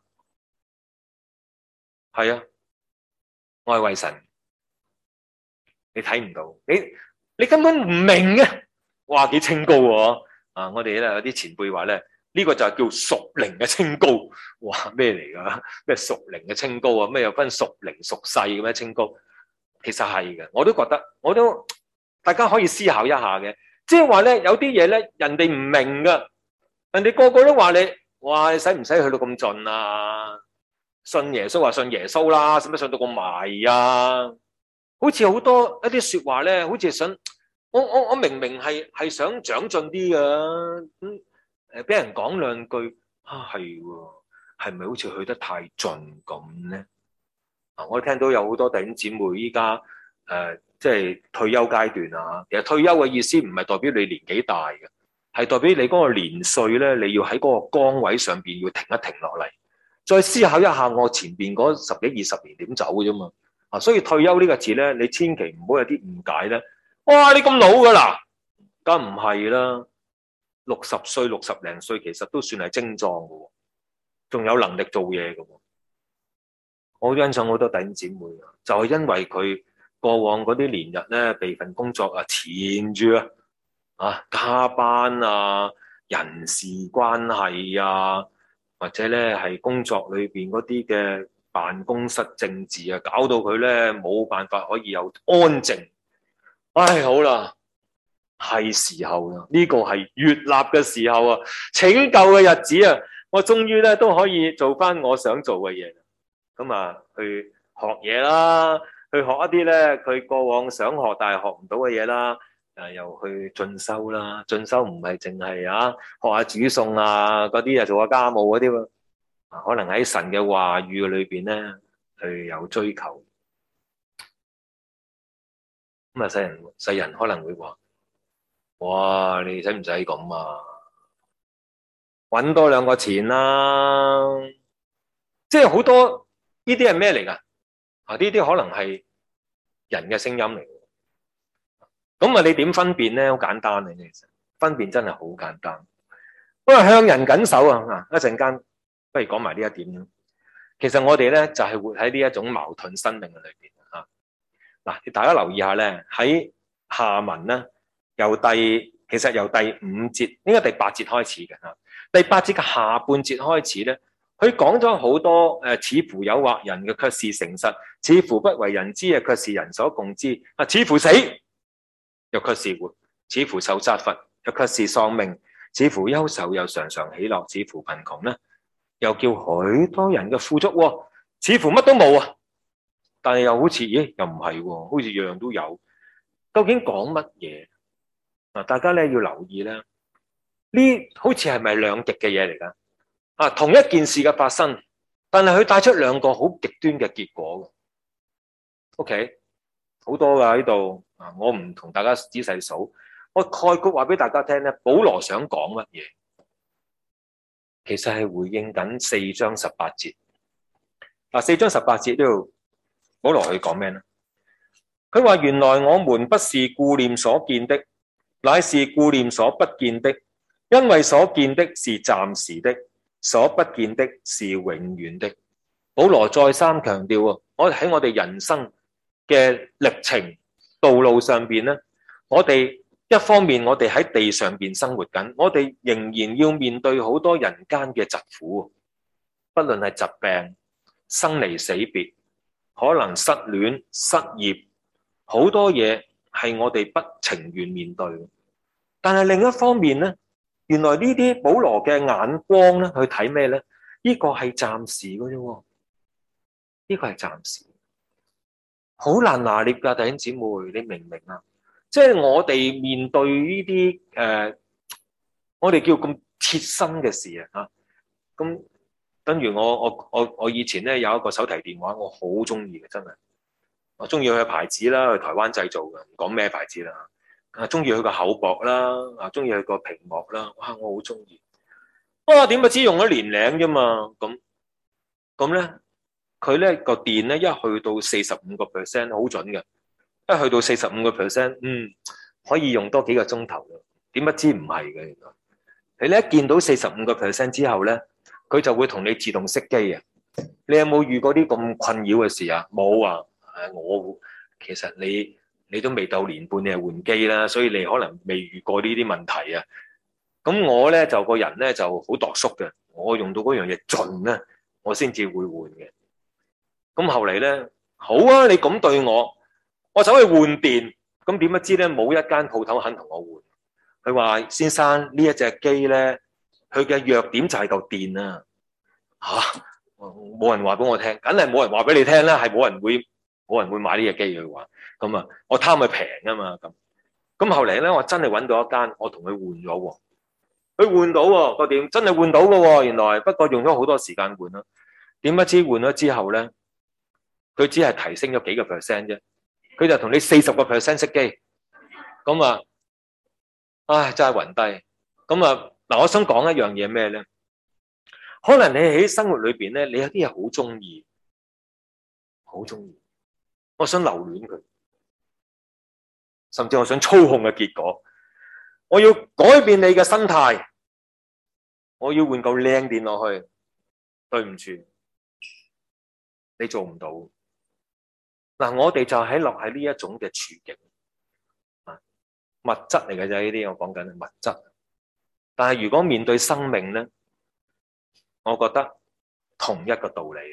係啊，我係為神，你睇唔到，你根本唔明嘅，哇幾清高喎我哋咧有啲前輩話咧。呢個就係叫屬靈嘅清高，哇咩嚟噶？咩屬靈嘅清高咩有分屬靈屬世嘅咩清高？其實係嘅，我都覺得，大家可以思考一下嘅。即係話咧，有啲嘢咧，人哋唔明噶，人哋個個都話你，哇你使唔使去到咁盡啊？信耶穌話信耶穌啦，使唔使信到咁埋啊？好似好多一啲說話咧，好似想我明明係想長進啲噶俾人講兩句係喎，係咪好似去得太盡咁咧？我聽到有好多弟兄姊妹依家即係退休階段其實退休嘅意思唔係代表你年紀大嘅，係代表你嗰個年歲咧，你要喺嗰個崗位上邊要停一停落嚟，再思考一下我前邊嗰10幾20年點走嘅啫嘛。所以退休呢個字咧，你千祈唔好有啲誤解咧。哇，你咁老噶啦，梗唔係啦。60歲、60零歲，其實都算係精壯嘅，仲有能力做嘢嘅。我欣賞好多弟兄姊妹就係因為佢過往嗰啲年日咧，被份工作纏住加班人事關係或者咧係工作裏邊嗰啲嘅辦公室政治搞到佢咧冇辦法可以有安靜。唉，好啦。係時候啦，呢個係悅納嘅時候拯救嘅日子我終於咧都可以做翻我想做嘅嘢，咁去學嘢啦，去學一啲咧佢過往想學但係學唔到嘅嘢啦，又去進修啦，進修唔係淨係學下煮餸嗰啲做下家務嗰啲可能喺神嘅話語裏邊咧去有追求， 咁啊，世人可能會話：哇，你使唔使咁啊？搵多兩個錢啦！即係好多呢啲係咩嚟㗎？啊，呢啲可能係人嘅聲音嚟。咁啊，你點分辨咧？好簡單嘅，其實分辨真係好簡單。不過向人緊守啊！一陣間不如講埋呢一點。其實我哋咧就係活喺呢一種矛盾生命嘅裏邊啊！嗱，大家留意下咧，喺下文咧，其實由第5節，應該第8節開始嘅啊。第8節嘅下半節開始咧，佢講咗好多似乎誘惑人嘅，卻是誠實；似乎不為人知嘅，卻是人所共知。啊，似乎死，又卻是活；似乎受責罰，又卻是喪命；似乎憂愁，又常常喜樂；似乎貧窮咧，又叫許多人嘅富足喎；似乎乜都冇啊，但係又好似又唔係喎，好似樣樣都有。究竟講乜嘢？嗱，大家咧要留意咧，呢好似係咪兩極嘅嘢嚟㗎？啊，同一件事嘅發生，但係佢帶出兩個好極端嘅結果嘅。OK， 好多㗎喺度啊！我唔同大家仔細數，我概括話俾大家聽咧。保羅想講乜嘢？其實係回應緊4章18節。嗱，4章18節呢度，保羅佢講咩咧？佢話：原來我們不是顧念所見的，乃是顧念所不見的，因為所見的是暫時的，所不見的是永遠的。保羅再三強調，我喺我哋人生嘅歷程道路上邊咧，我哋一方面我哋喺地上邊生活緊，我哋仍然要面對好多人間嘅疾苦，不論係疾病、生離死別，可能失戀、失業，好多嘢係我哋不情願面對。但係另一方面咧，原來呢啲保羅嘅眼光咧，去睇咩咧？呢個係暫時嘅啫，呢個係暫時，好難拿捏噶，弟兄姊妹，你明唔明啊？即係我哋面對呢啲我哋叫咁切身嘅事啊，咁等於我以前咧有一個手提電話，我好中意嘅，真係，我中意佢嘅牌子啦，去台灣製造嘅，唔講咩牌子啦，啊，中意佢個厚薄啦，啊，中意佢個屏幕啦，哇，我好中意。哇，點不知用咗年零啫嘛，咁咧，佢咧個電咧一去到45%，好準嘅，一去到45%，可以用多幾個鐘頭嘅。點不知唔係嘅，原來你咧一見到45%之後咧，佢就會同你自動熄機啊！你有冇遇過啲咁困擾嘅事啊？冇啊！其實你都未到年半，你係換機啦，所以你可能未遇過呢啲問題啊。咁我咧就個人咧就好度縮嘅，我用到嗰樣嘢盡咧，我先至會換嘅。咁後嚟咧，好啊，你咁對我走去換電，咁點不知咧冇一間鋪頭肯同我換。佢話：先生，呢一隻機咧，佢嘅弱點就係嚿電啊！嚇，冇人話俾我聽，梗係冇人話俾你聽啦，係冇人會買呢隻機嘅話。咁啊，我貪佢平啊嘛咁後嚟咧，我真係揾到一間，我同佢換咗喎。佢換到喎個電，真係換到嘅喎。原來不過用咗好多時間換啦。點不知換咗之後咧，佢只係提升咗幾個 percent 啫。佢就同你40% 熄機。咁啊，唉，真係暈低。咁啊，嗱，我想講一樣嘢咩咧？可能你喺生活裏邊咧，你有啲嘢好中意，好中意，我想留戀佢，甚至我想操控嘅結果，我要改變你嘅生態，我要換嚿靚電落去。對唔住，你做唔到。嗱，我哋就落喺呢一種嘅處境，物質嚟嘅啫，呢啲我講緊係物質。但係如果面對生命咧，我覺得同一個道理。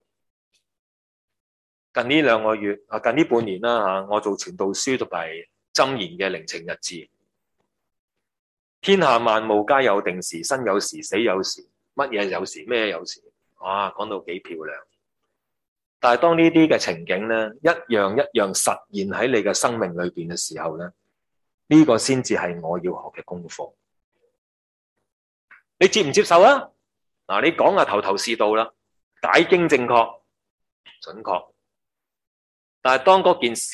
近呢2個月啊，近呢半年啦嚇，我做傳道書同埋箴言嘅靈情日誌。天下萬物皆有定時，生有時，死有時，乜嘢有時，咩有時。哇，講到幾漂亮！但係當呢啲嘅情景咧，一樣一樣實現喺你嘅生命裏邊嘅時候咧，呢個先至係我要學嘅功課。你接唔接受啊？嗱，你講啊，頭頭是道啦，解經正確準確，但係當嗰件事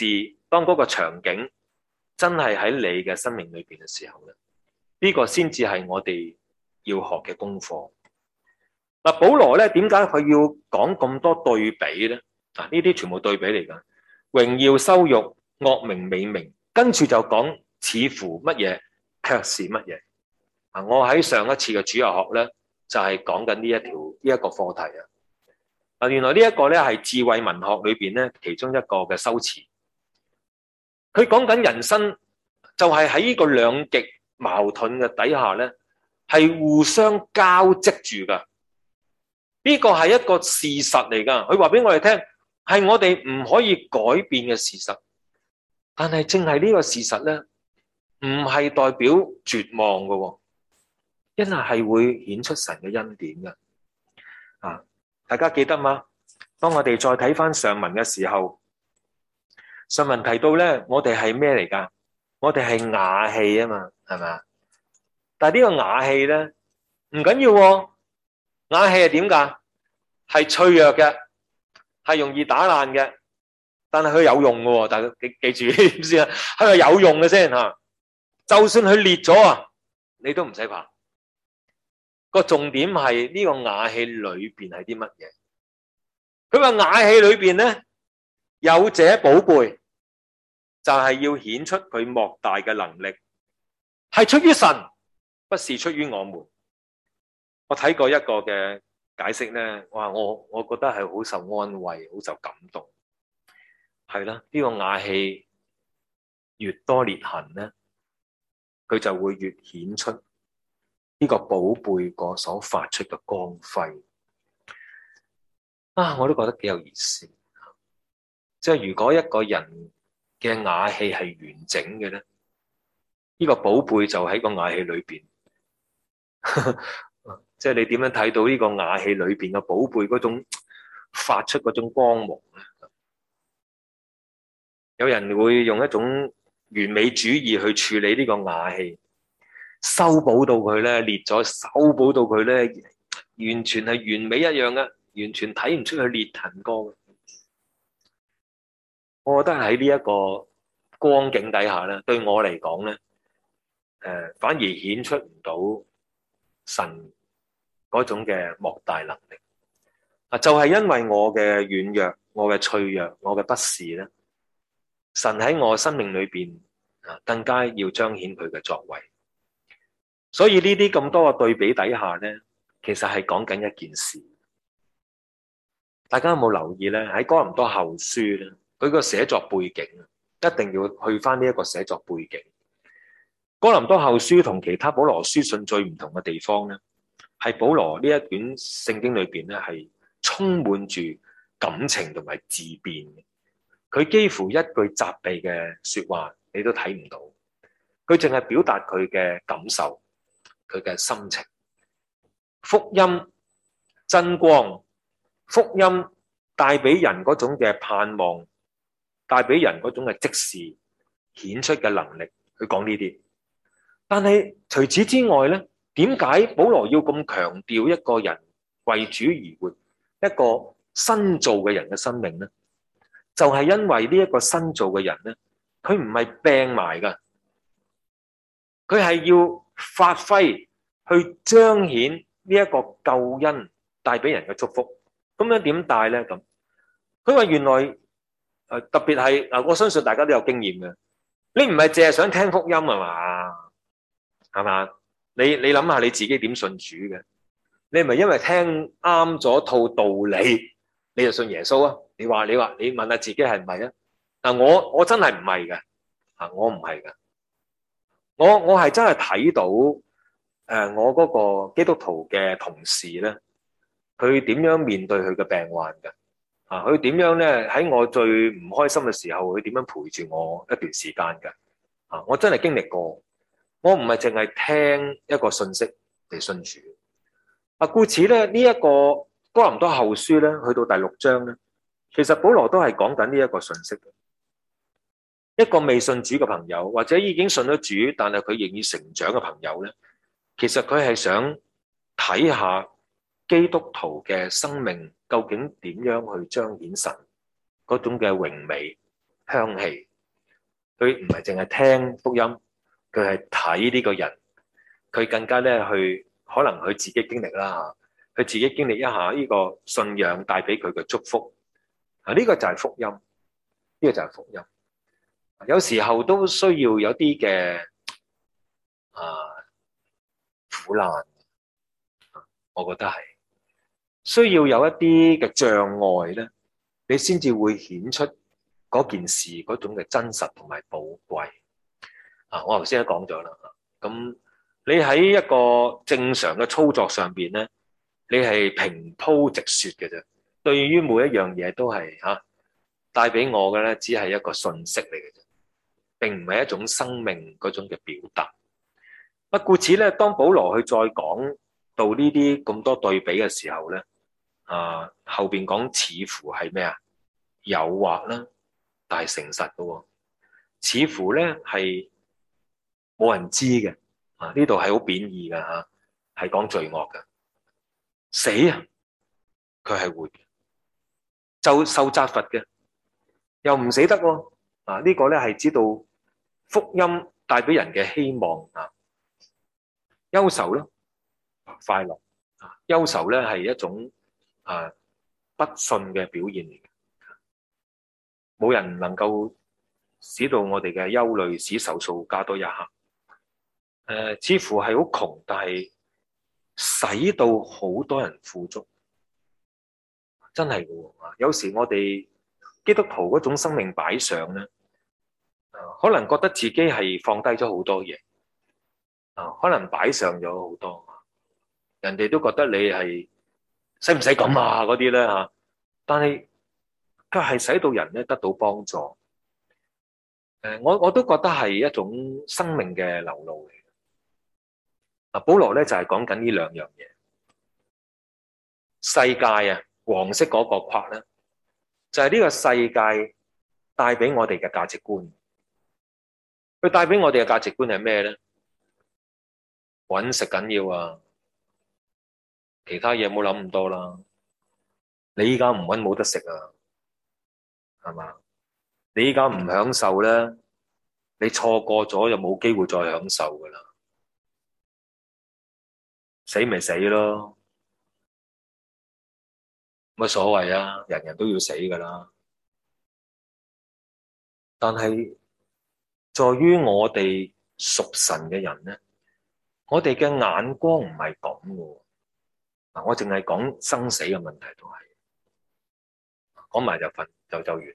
當嗰個場景真係喺你嘅生命裏邊嘅時候咧，呢個先至係我哋要學嘅功課。嗱，保羅咧點解佢要講咁多對比咧？嗱，呢啲全部對比嚟㗎，榮耀羞辱、惡名美名，跟住就講似乎乜嘢，卻是乜嘢。我喺上一次嘅主日學咧，就係講緊呢一個課題啊。原來呢一個咧係智慧文學裏邊咧其中一個嘅修辭。佢講緊人生就係喺呢個兩極矛盾嘅底下咧，係互相交織住噶。呢個係一個事實嚟噶。佢話俾我哋聽，係我哋唔可以改變嘅事實。但係正係呢個事實咧，唔係代表絕望噶，因為係會顯出神嘅恩典噶。大家記得嗎？當我哋再睇翻上文嘅時候，上文提到咧，我哋係咩嚟噶？我哋係瓦器啊嘛，係咪？但係呢個瓦器咧唔緊要喎，瓦器係點噶？係脆弱嘅，係容易打爛嘅，但係佢有用嘅喎。大家記住先啊，係咪有用嘅先吓？就算佢裂咗啊，你都唔使怕。個重點係呢個瓦器裏邊係啲乜嘢？佢話瓦器裏邊咧有這寶貝，就係要顯出佢莫大嘅能力，係出於神，不是出於我們。我睇過一個嘅解釋咧，哇！我覺得係好受安慰，好受感動。係啦，呢個瓦器越多裂痕咧，佢就會越顯出呢個寶貝個所發出嘅光輝。我都覺得幾有意思。即係如果一個人嘅瓦器係完整嘅咧，呢個寶貝就喺個瓦器裏邊。即係你點樣睇到呢個瓦器裏邊嘅寶貝嗰種發出嗰種光芒咧？有人會用一種完美主義去處理呢個瓦器，修補到佢咧裂咗，修補到佢咧完全係完美一樣嘅，完全睇唔出佢裂痕過。我覺得喺呢一個光景底下咧，對我嚟講咧，反而顯出唔到神嗰種嘅莫大能力。就係因為我嘅軟弱、我嘅脆弱、我嘅不是咧，神喺我生命裏邊更加要彰顯佢嘅作為。所以呢啲咁多嘅對比底下咧，其實係講緊一件事。大家有冇留意咧？喺哥林多後書咧，佢個寫作背景一定要去翻呢一個寫作背景。哥林多後書同其他保羅書信最唔同嘅地方咧，係保羅呢一卷聖經裏邊咧係充滿住感情同埋自辯嘅。佢幾乎一句責備嘅說話你都睇唔到，佢淨係表達佢嘅感受、佢嘅心情。福音真光，福音帶俾人嗰種嘅盼望，帶俾人嗰種嘅即時顯出嘅能力去講呢啲。但係除此之外咧，點解保羅要咁強調一個人為主而活，一個新造嘅人嘅生命咧？就係因為呢一個新造嘅人咧，佢唔係病埋噶，佢係要發揮去彰顯呢一個救恩帶俾人嘅祝福。咁樣點帶咧？咁佢話原來特別係我相信大家都有經驗嘅，你唔係淨係想聽福音係嘛？係嘛？你諗下你自己點信主嘅？你唔係因為聽啱咗套道理你就信耶穌啊？你問下自己係唔係啊？嗱，我真係唔係嘅，我唔係嘅，我係真係睇到我嗰個基督徒嘅同事咧，佢點樣面對佢嘅病患嘅？佢點樣咧喺我最唔開心嘅時候，佢點樣陪住我一段時間嘅？我真係經歷過，我唔係淨係聽一個信息嚟信主。故此咧呢一個哥林多後書咧，去到第6章咧。其實保羅都係講緊呢一個信息嘅，一個未信主嘅朋友，或者已經信咗主，但係佢仍然成長嘅朋友咧，其實佢係想睇下基督徒嘅生命究竟點樣去彰顯神嗰種嘅榮美香氣。 佢唔係淨係聽福音，佢係睇呢個人，佢更加咧去可能佢自己經歷啦，佢自己經歷一下呢個信仰帶俾佢嘅祝福。呢個就係福音，呢個就係福音。有時候都需要有啲嘅苦難，我覺得係需要有一啲嘅障礙咧，你先至會顯出嗰件事嗰種嘅真實同埋寶貴。我頭先都講咗啦，咁你喺一個正常嘅操作上邊咧，你係平鋪直說嘅啫。對於每一樣嘢都係帶俾我嘅咧，只係一個信息嚟嘅啫，並唔係一種生命嗰種嘅表達。故此咧，當保羅去再講到呢啲咁多對比嘅時候咧，後邊講似乎係咩啊？誘惑啦，但係誠實嘅喎，似乎咧係冇人知嘅。呢度係好貶義嘅嚇，係講罪惡嘅。死啊，佢係會就受責罰嘅，又唔死得喎。呢個咧係知道福音帶俾人嘅希望啊。憂愁啦，快樂。憂愁咧係一種不信嘅表現嚟嘅，冇人能夠使到我哋嘅憂慮使壽數加多一刻。似乎係好窮，但係使到好多人富足，真係嘅喎。有時我哋基督徒嗰種生命擺上咧，可能覺得自己係放低咗好多嘢，可能擺上咗好多，人哋都覺得你係使唔使咁啊嗰啲咧嚇，但係佢係使到人咧得到幫助。我都覺得係一種生命嘅流露嚟。保羅咧就係講緊呢兩樣嘢。世界啊，黃色嗰個框咧，就係呢個世界帶俾我哋嘅價值觀。佢帶俾我哋嘅價值觀係咩咧？搵食緊要啊，其他嘢冇諗咁多啦。你依家唔搵冇得食啊，係嘛？你依家唔享受咧，你錯過咗就冇機會再享受噶啦。死咪死咯，乜所謂啊？人人都要死噶啦。但係在於我哋屬神嘅人咧，我哋嘅眼光唔係咁嘅。我淨係講生死嘅問題都係講埋就完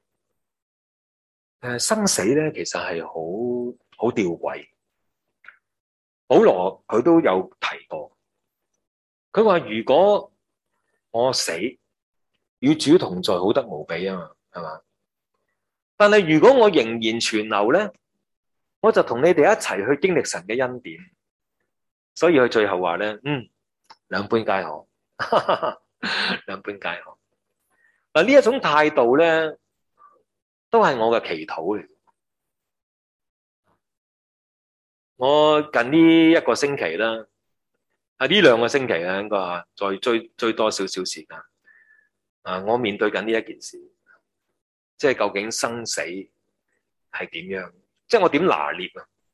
啦。生死咧其實係好吊詭。保羅佢都有提過，佢話如果我死與主同在，好得無比啊嘛，係嘛？但係如果我仍然存留咧，我就同你哋一齊去經歷神嘅恩典。所以佢最後話咧，兩般皆可，兩般皆可。呢一種態度咧，都係我嘅祈禱嚟。我近呢一個星期啦，呢兩個星期啦，應該再追多少少時間。我面對緊呢一件事，即係究竟生死係點樣？即係我點拿捏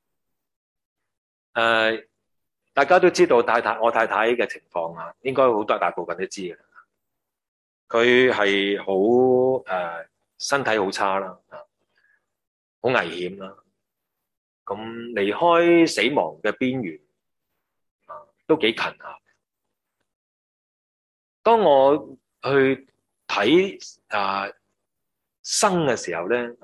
啊？大家都知道我太太嘅情況啊，應該好多大部分都知嘅。佢係好身體好差啦，好危險啦。咁離開死亡嘅邊緣都幾近下。當我去睇生嘅時候咧，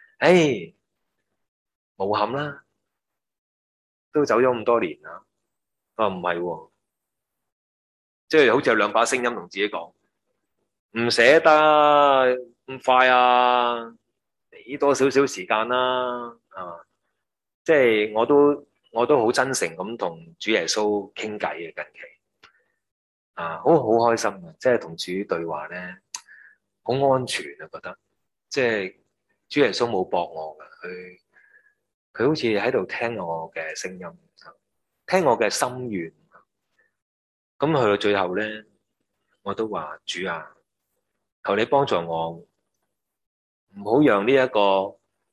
無憾啦，都走咗咁多年啦。唔係喎，即係好似有兩把聲音同自己講，唔捨得咁快啊，俾多少少時間啦，即係我都好真誠咁同主耶穌傾偈嘅近期，好開心啊！即係同主對話咧，好安全啊，覺得即係主耶穌冇駁我噶，佢好似喺度聽我嘅聲音，聽我嘅心願。咁去到最後咧，我都話主啊，求你幫助我，唔好讓呢一個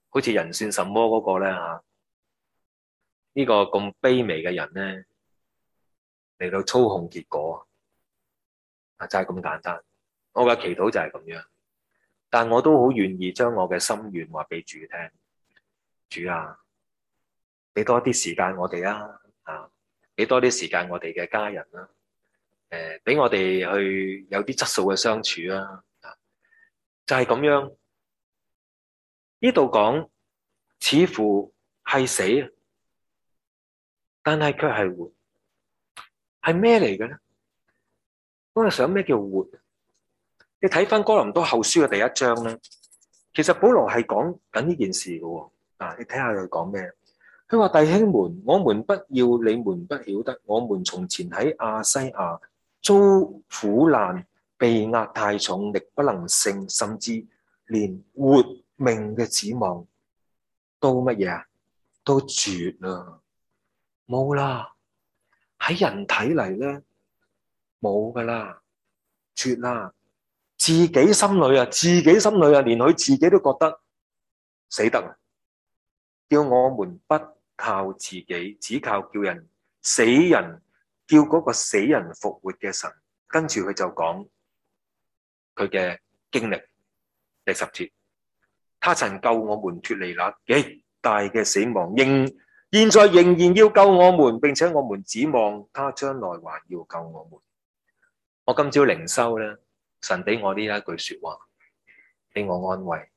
好似人算什麼嗰個咧嚇，呢個咁卑微嘅人咧嚟到操控結果啊，就係咁簡單。我嘅祈禱就係咁樣，但我都好願意將我嘅心願話俾主聽。主啊，俾多啲時間我哋啊，俾多啲時間我哋嘅家人啦，俾我哋去有啲質素嘅相處啦，就係咁樣。呢度講似乎係死，但係卻係活，係咩嚟嘅咧？我係想咩叫活？你睇翻哥林多後書嘅第一章咧，其實保羅係講緊呢件事嘅喎。你睇下佢講咩？佢話弟兄們，我們不要你們不曉得，我們從前喺亞西亞遭苦難，被壓太重，力不能勝，甚至連活命嘅指望都乜嘢啊？都絕啦，冇啦！喺人睇嚟咧，冇噶啦，絕啦！自己心裏啊，連佢自己都覺得死得，叫我們不靠自己，只靠叫人死人，叫嗰個死人復活嘅神。跟住佢就講佢嘅經歷，第10節，他曾救我們脫離那極大嘅死亡，現在仍然要救我們，並且我們指望他將來還要救我們。我今朝靈修咧，神俾我呢一句說話，俾我安慰。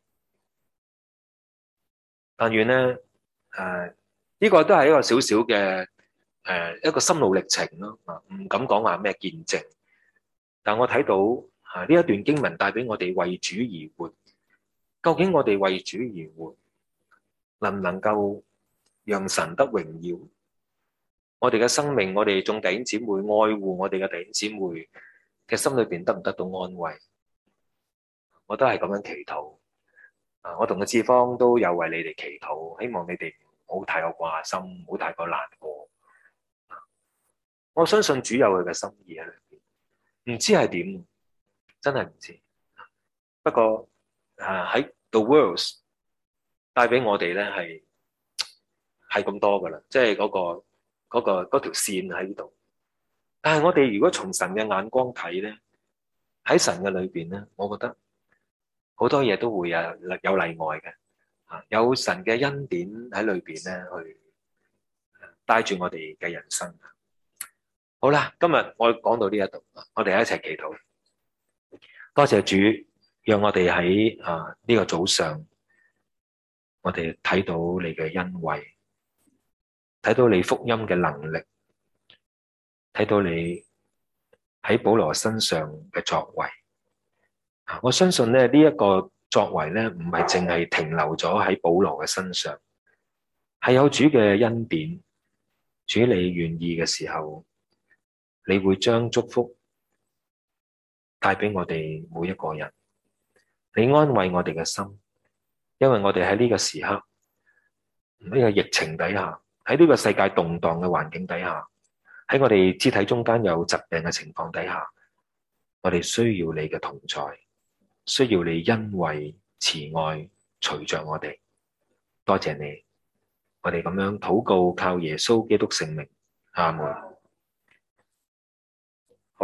但願咧，呢個都係一個小小嘅一個心路歷程咯。唔敢講話咩見證，但我睇到呢一段經文帶俾我哋為主而活。究竟我哋為主而活，能唔能夠讓神得榮耀？我哋嘅生命，我哋眾弟兄姊妹愛護我哋嘅弟兄姊妹嘅心裏邊得唔得到安慰？我都係咁樣祈禱。我同個志方都有為你哋祈禱，希望你哋唔好太過掛心，唔好太過難過。我相信主有佢嘅心意喺裏邊，唔知係點，真係唔知。不過喺 The World 帶俾我哋咧係咁多噶啦，即係嗰條線喺度。但係我哋如果從神嘅眼光睇咧，喺神嘅裏邊咧，我覺得好多嘢都會有例外嘅，有神嘅恩典喺裏邊咧，去帶住我哋嘅人生。好啦，今日我講到呢一度，我哋一齊祈禱。多謝主，讓我哋喺呢個早上，我哋睇到你嘅恩惠，睇到你福音嘅能力，睇到你喺保羅身上嘅作為。我相信咧呢一個作為咧，唔係淨係停留咗喺保羅嘅身上，係有主嘅恩典。主你願意嘅時候，你會將祝福帶俾我哋每一個人。你安慰我哋嘅心，因為我哋喺呢個時刻，呢個疫情底下，喺呢個世界動盪嘅環境底下，喺我哋肢體中間有疾病嘅情況底下，我哋需要你嘅同在，需要你恩惠慈愛隨着我哋。多謝你，我哋咁樣禱告，靠耶穌基督聖名，阿門。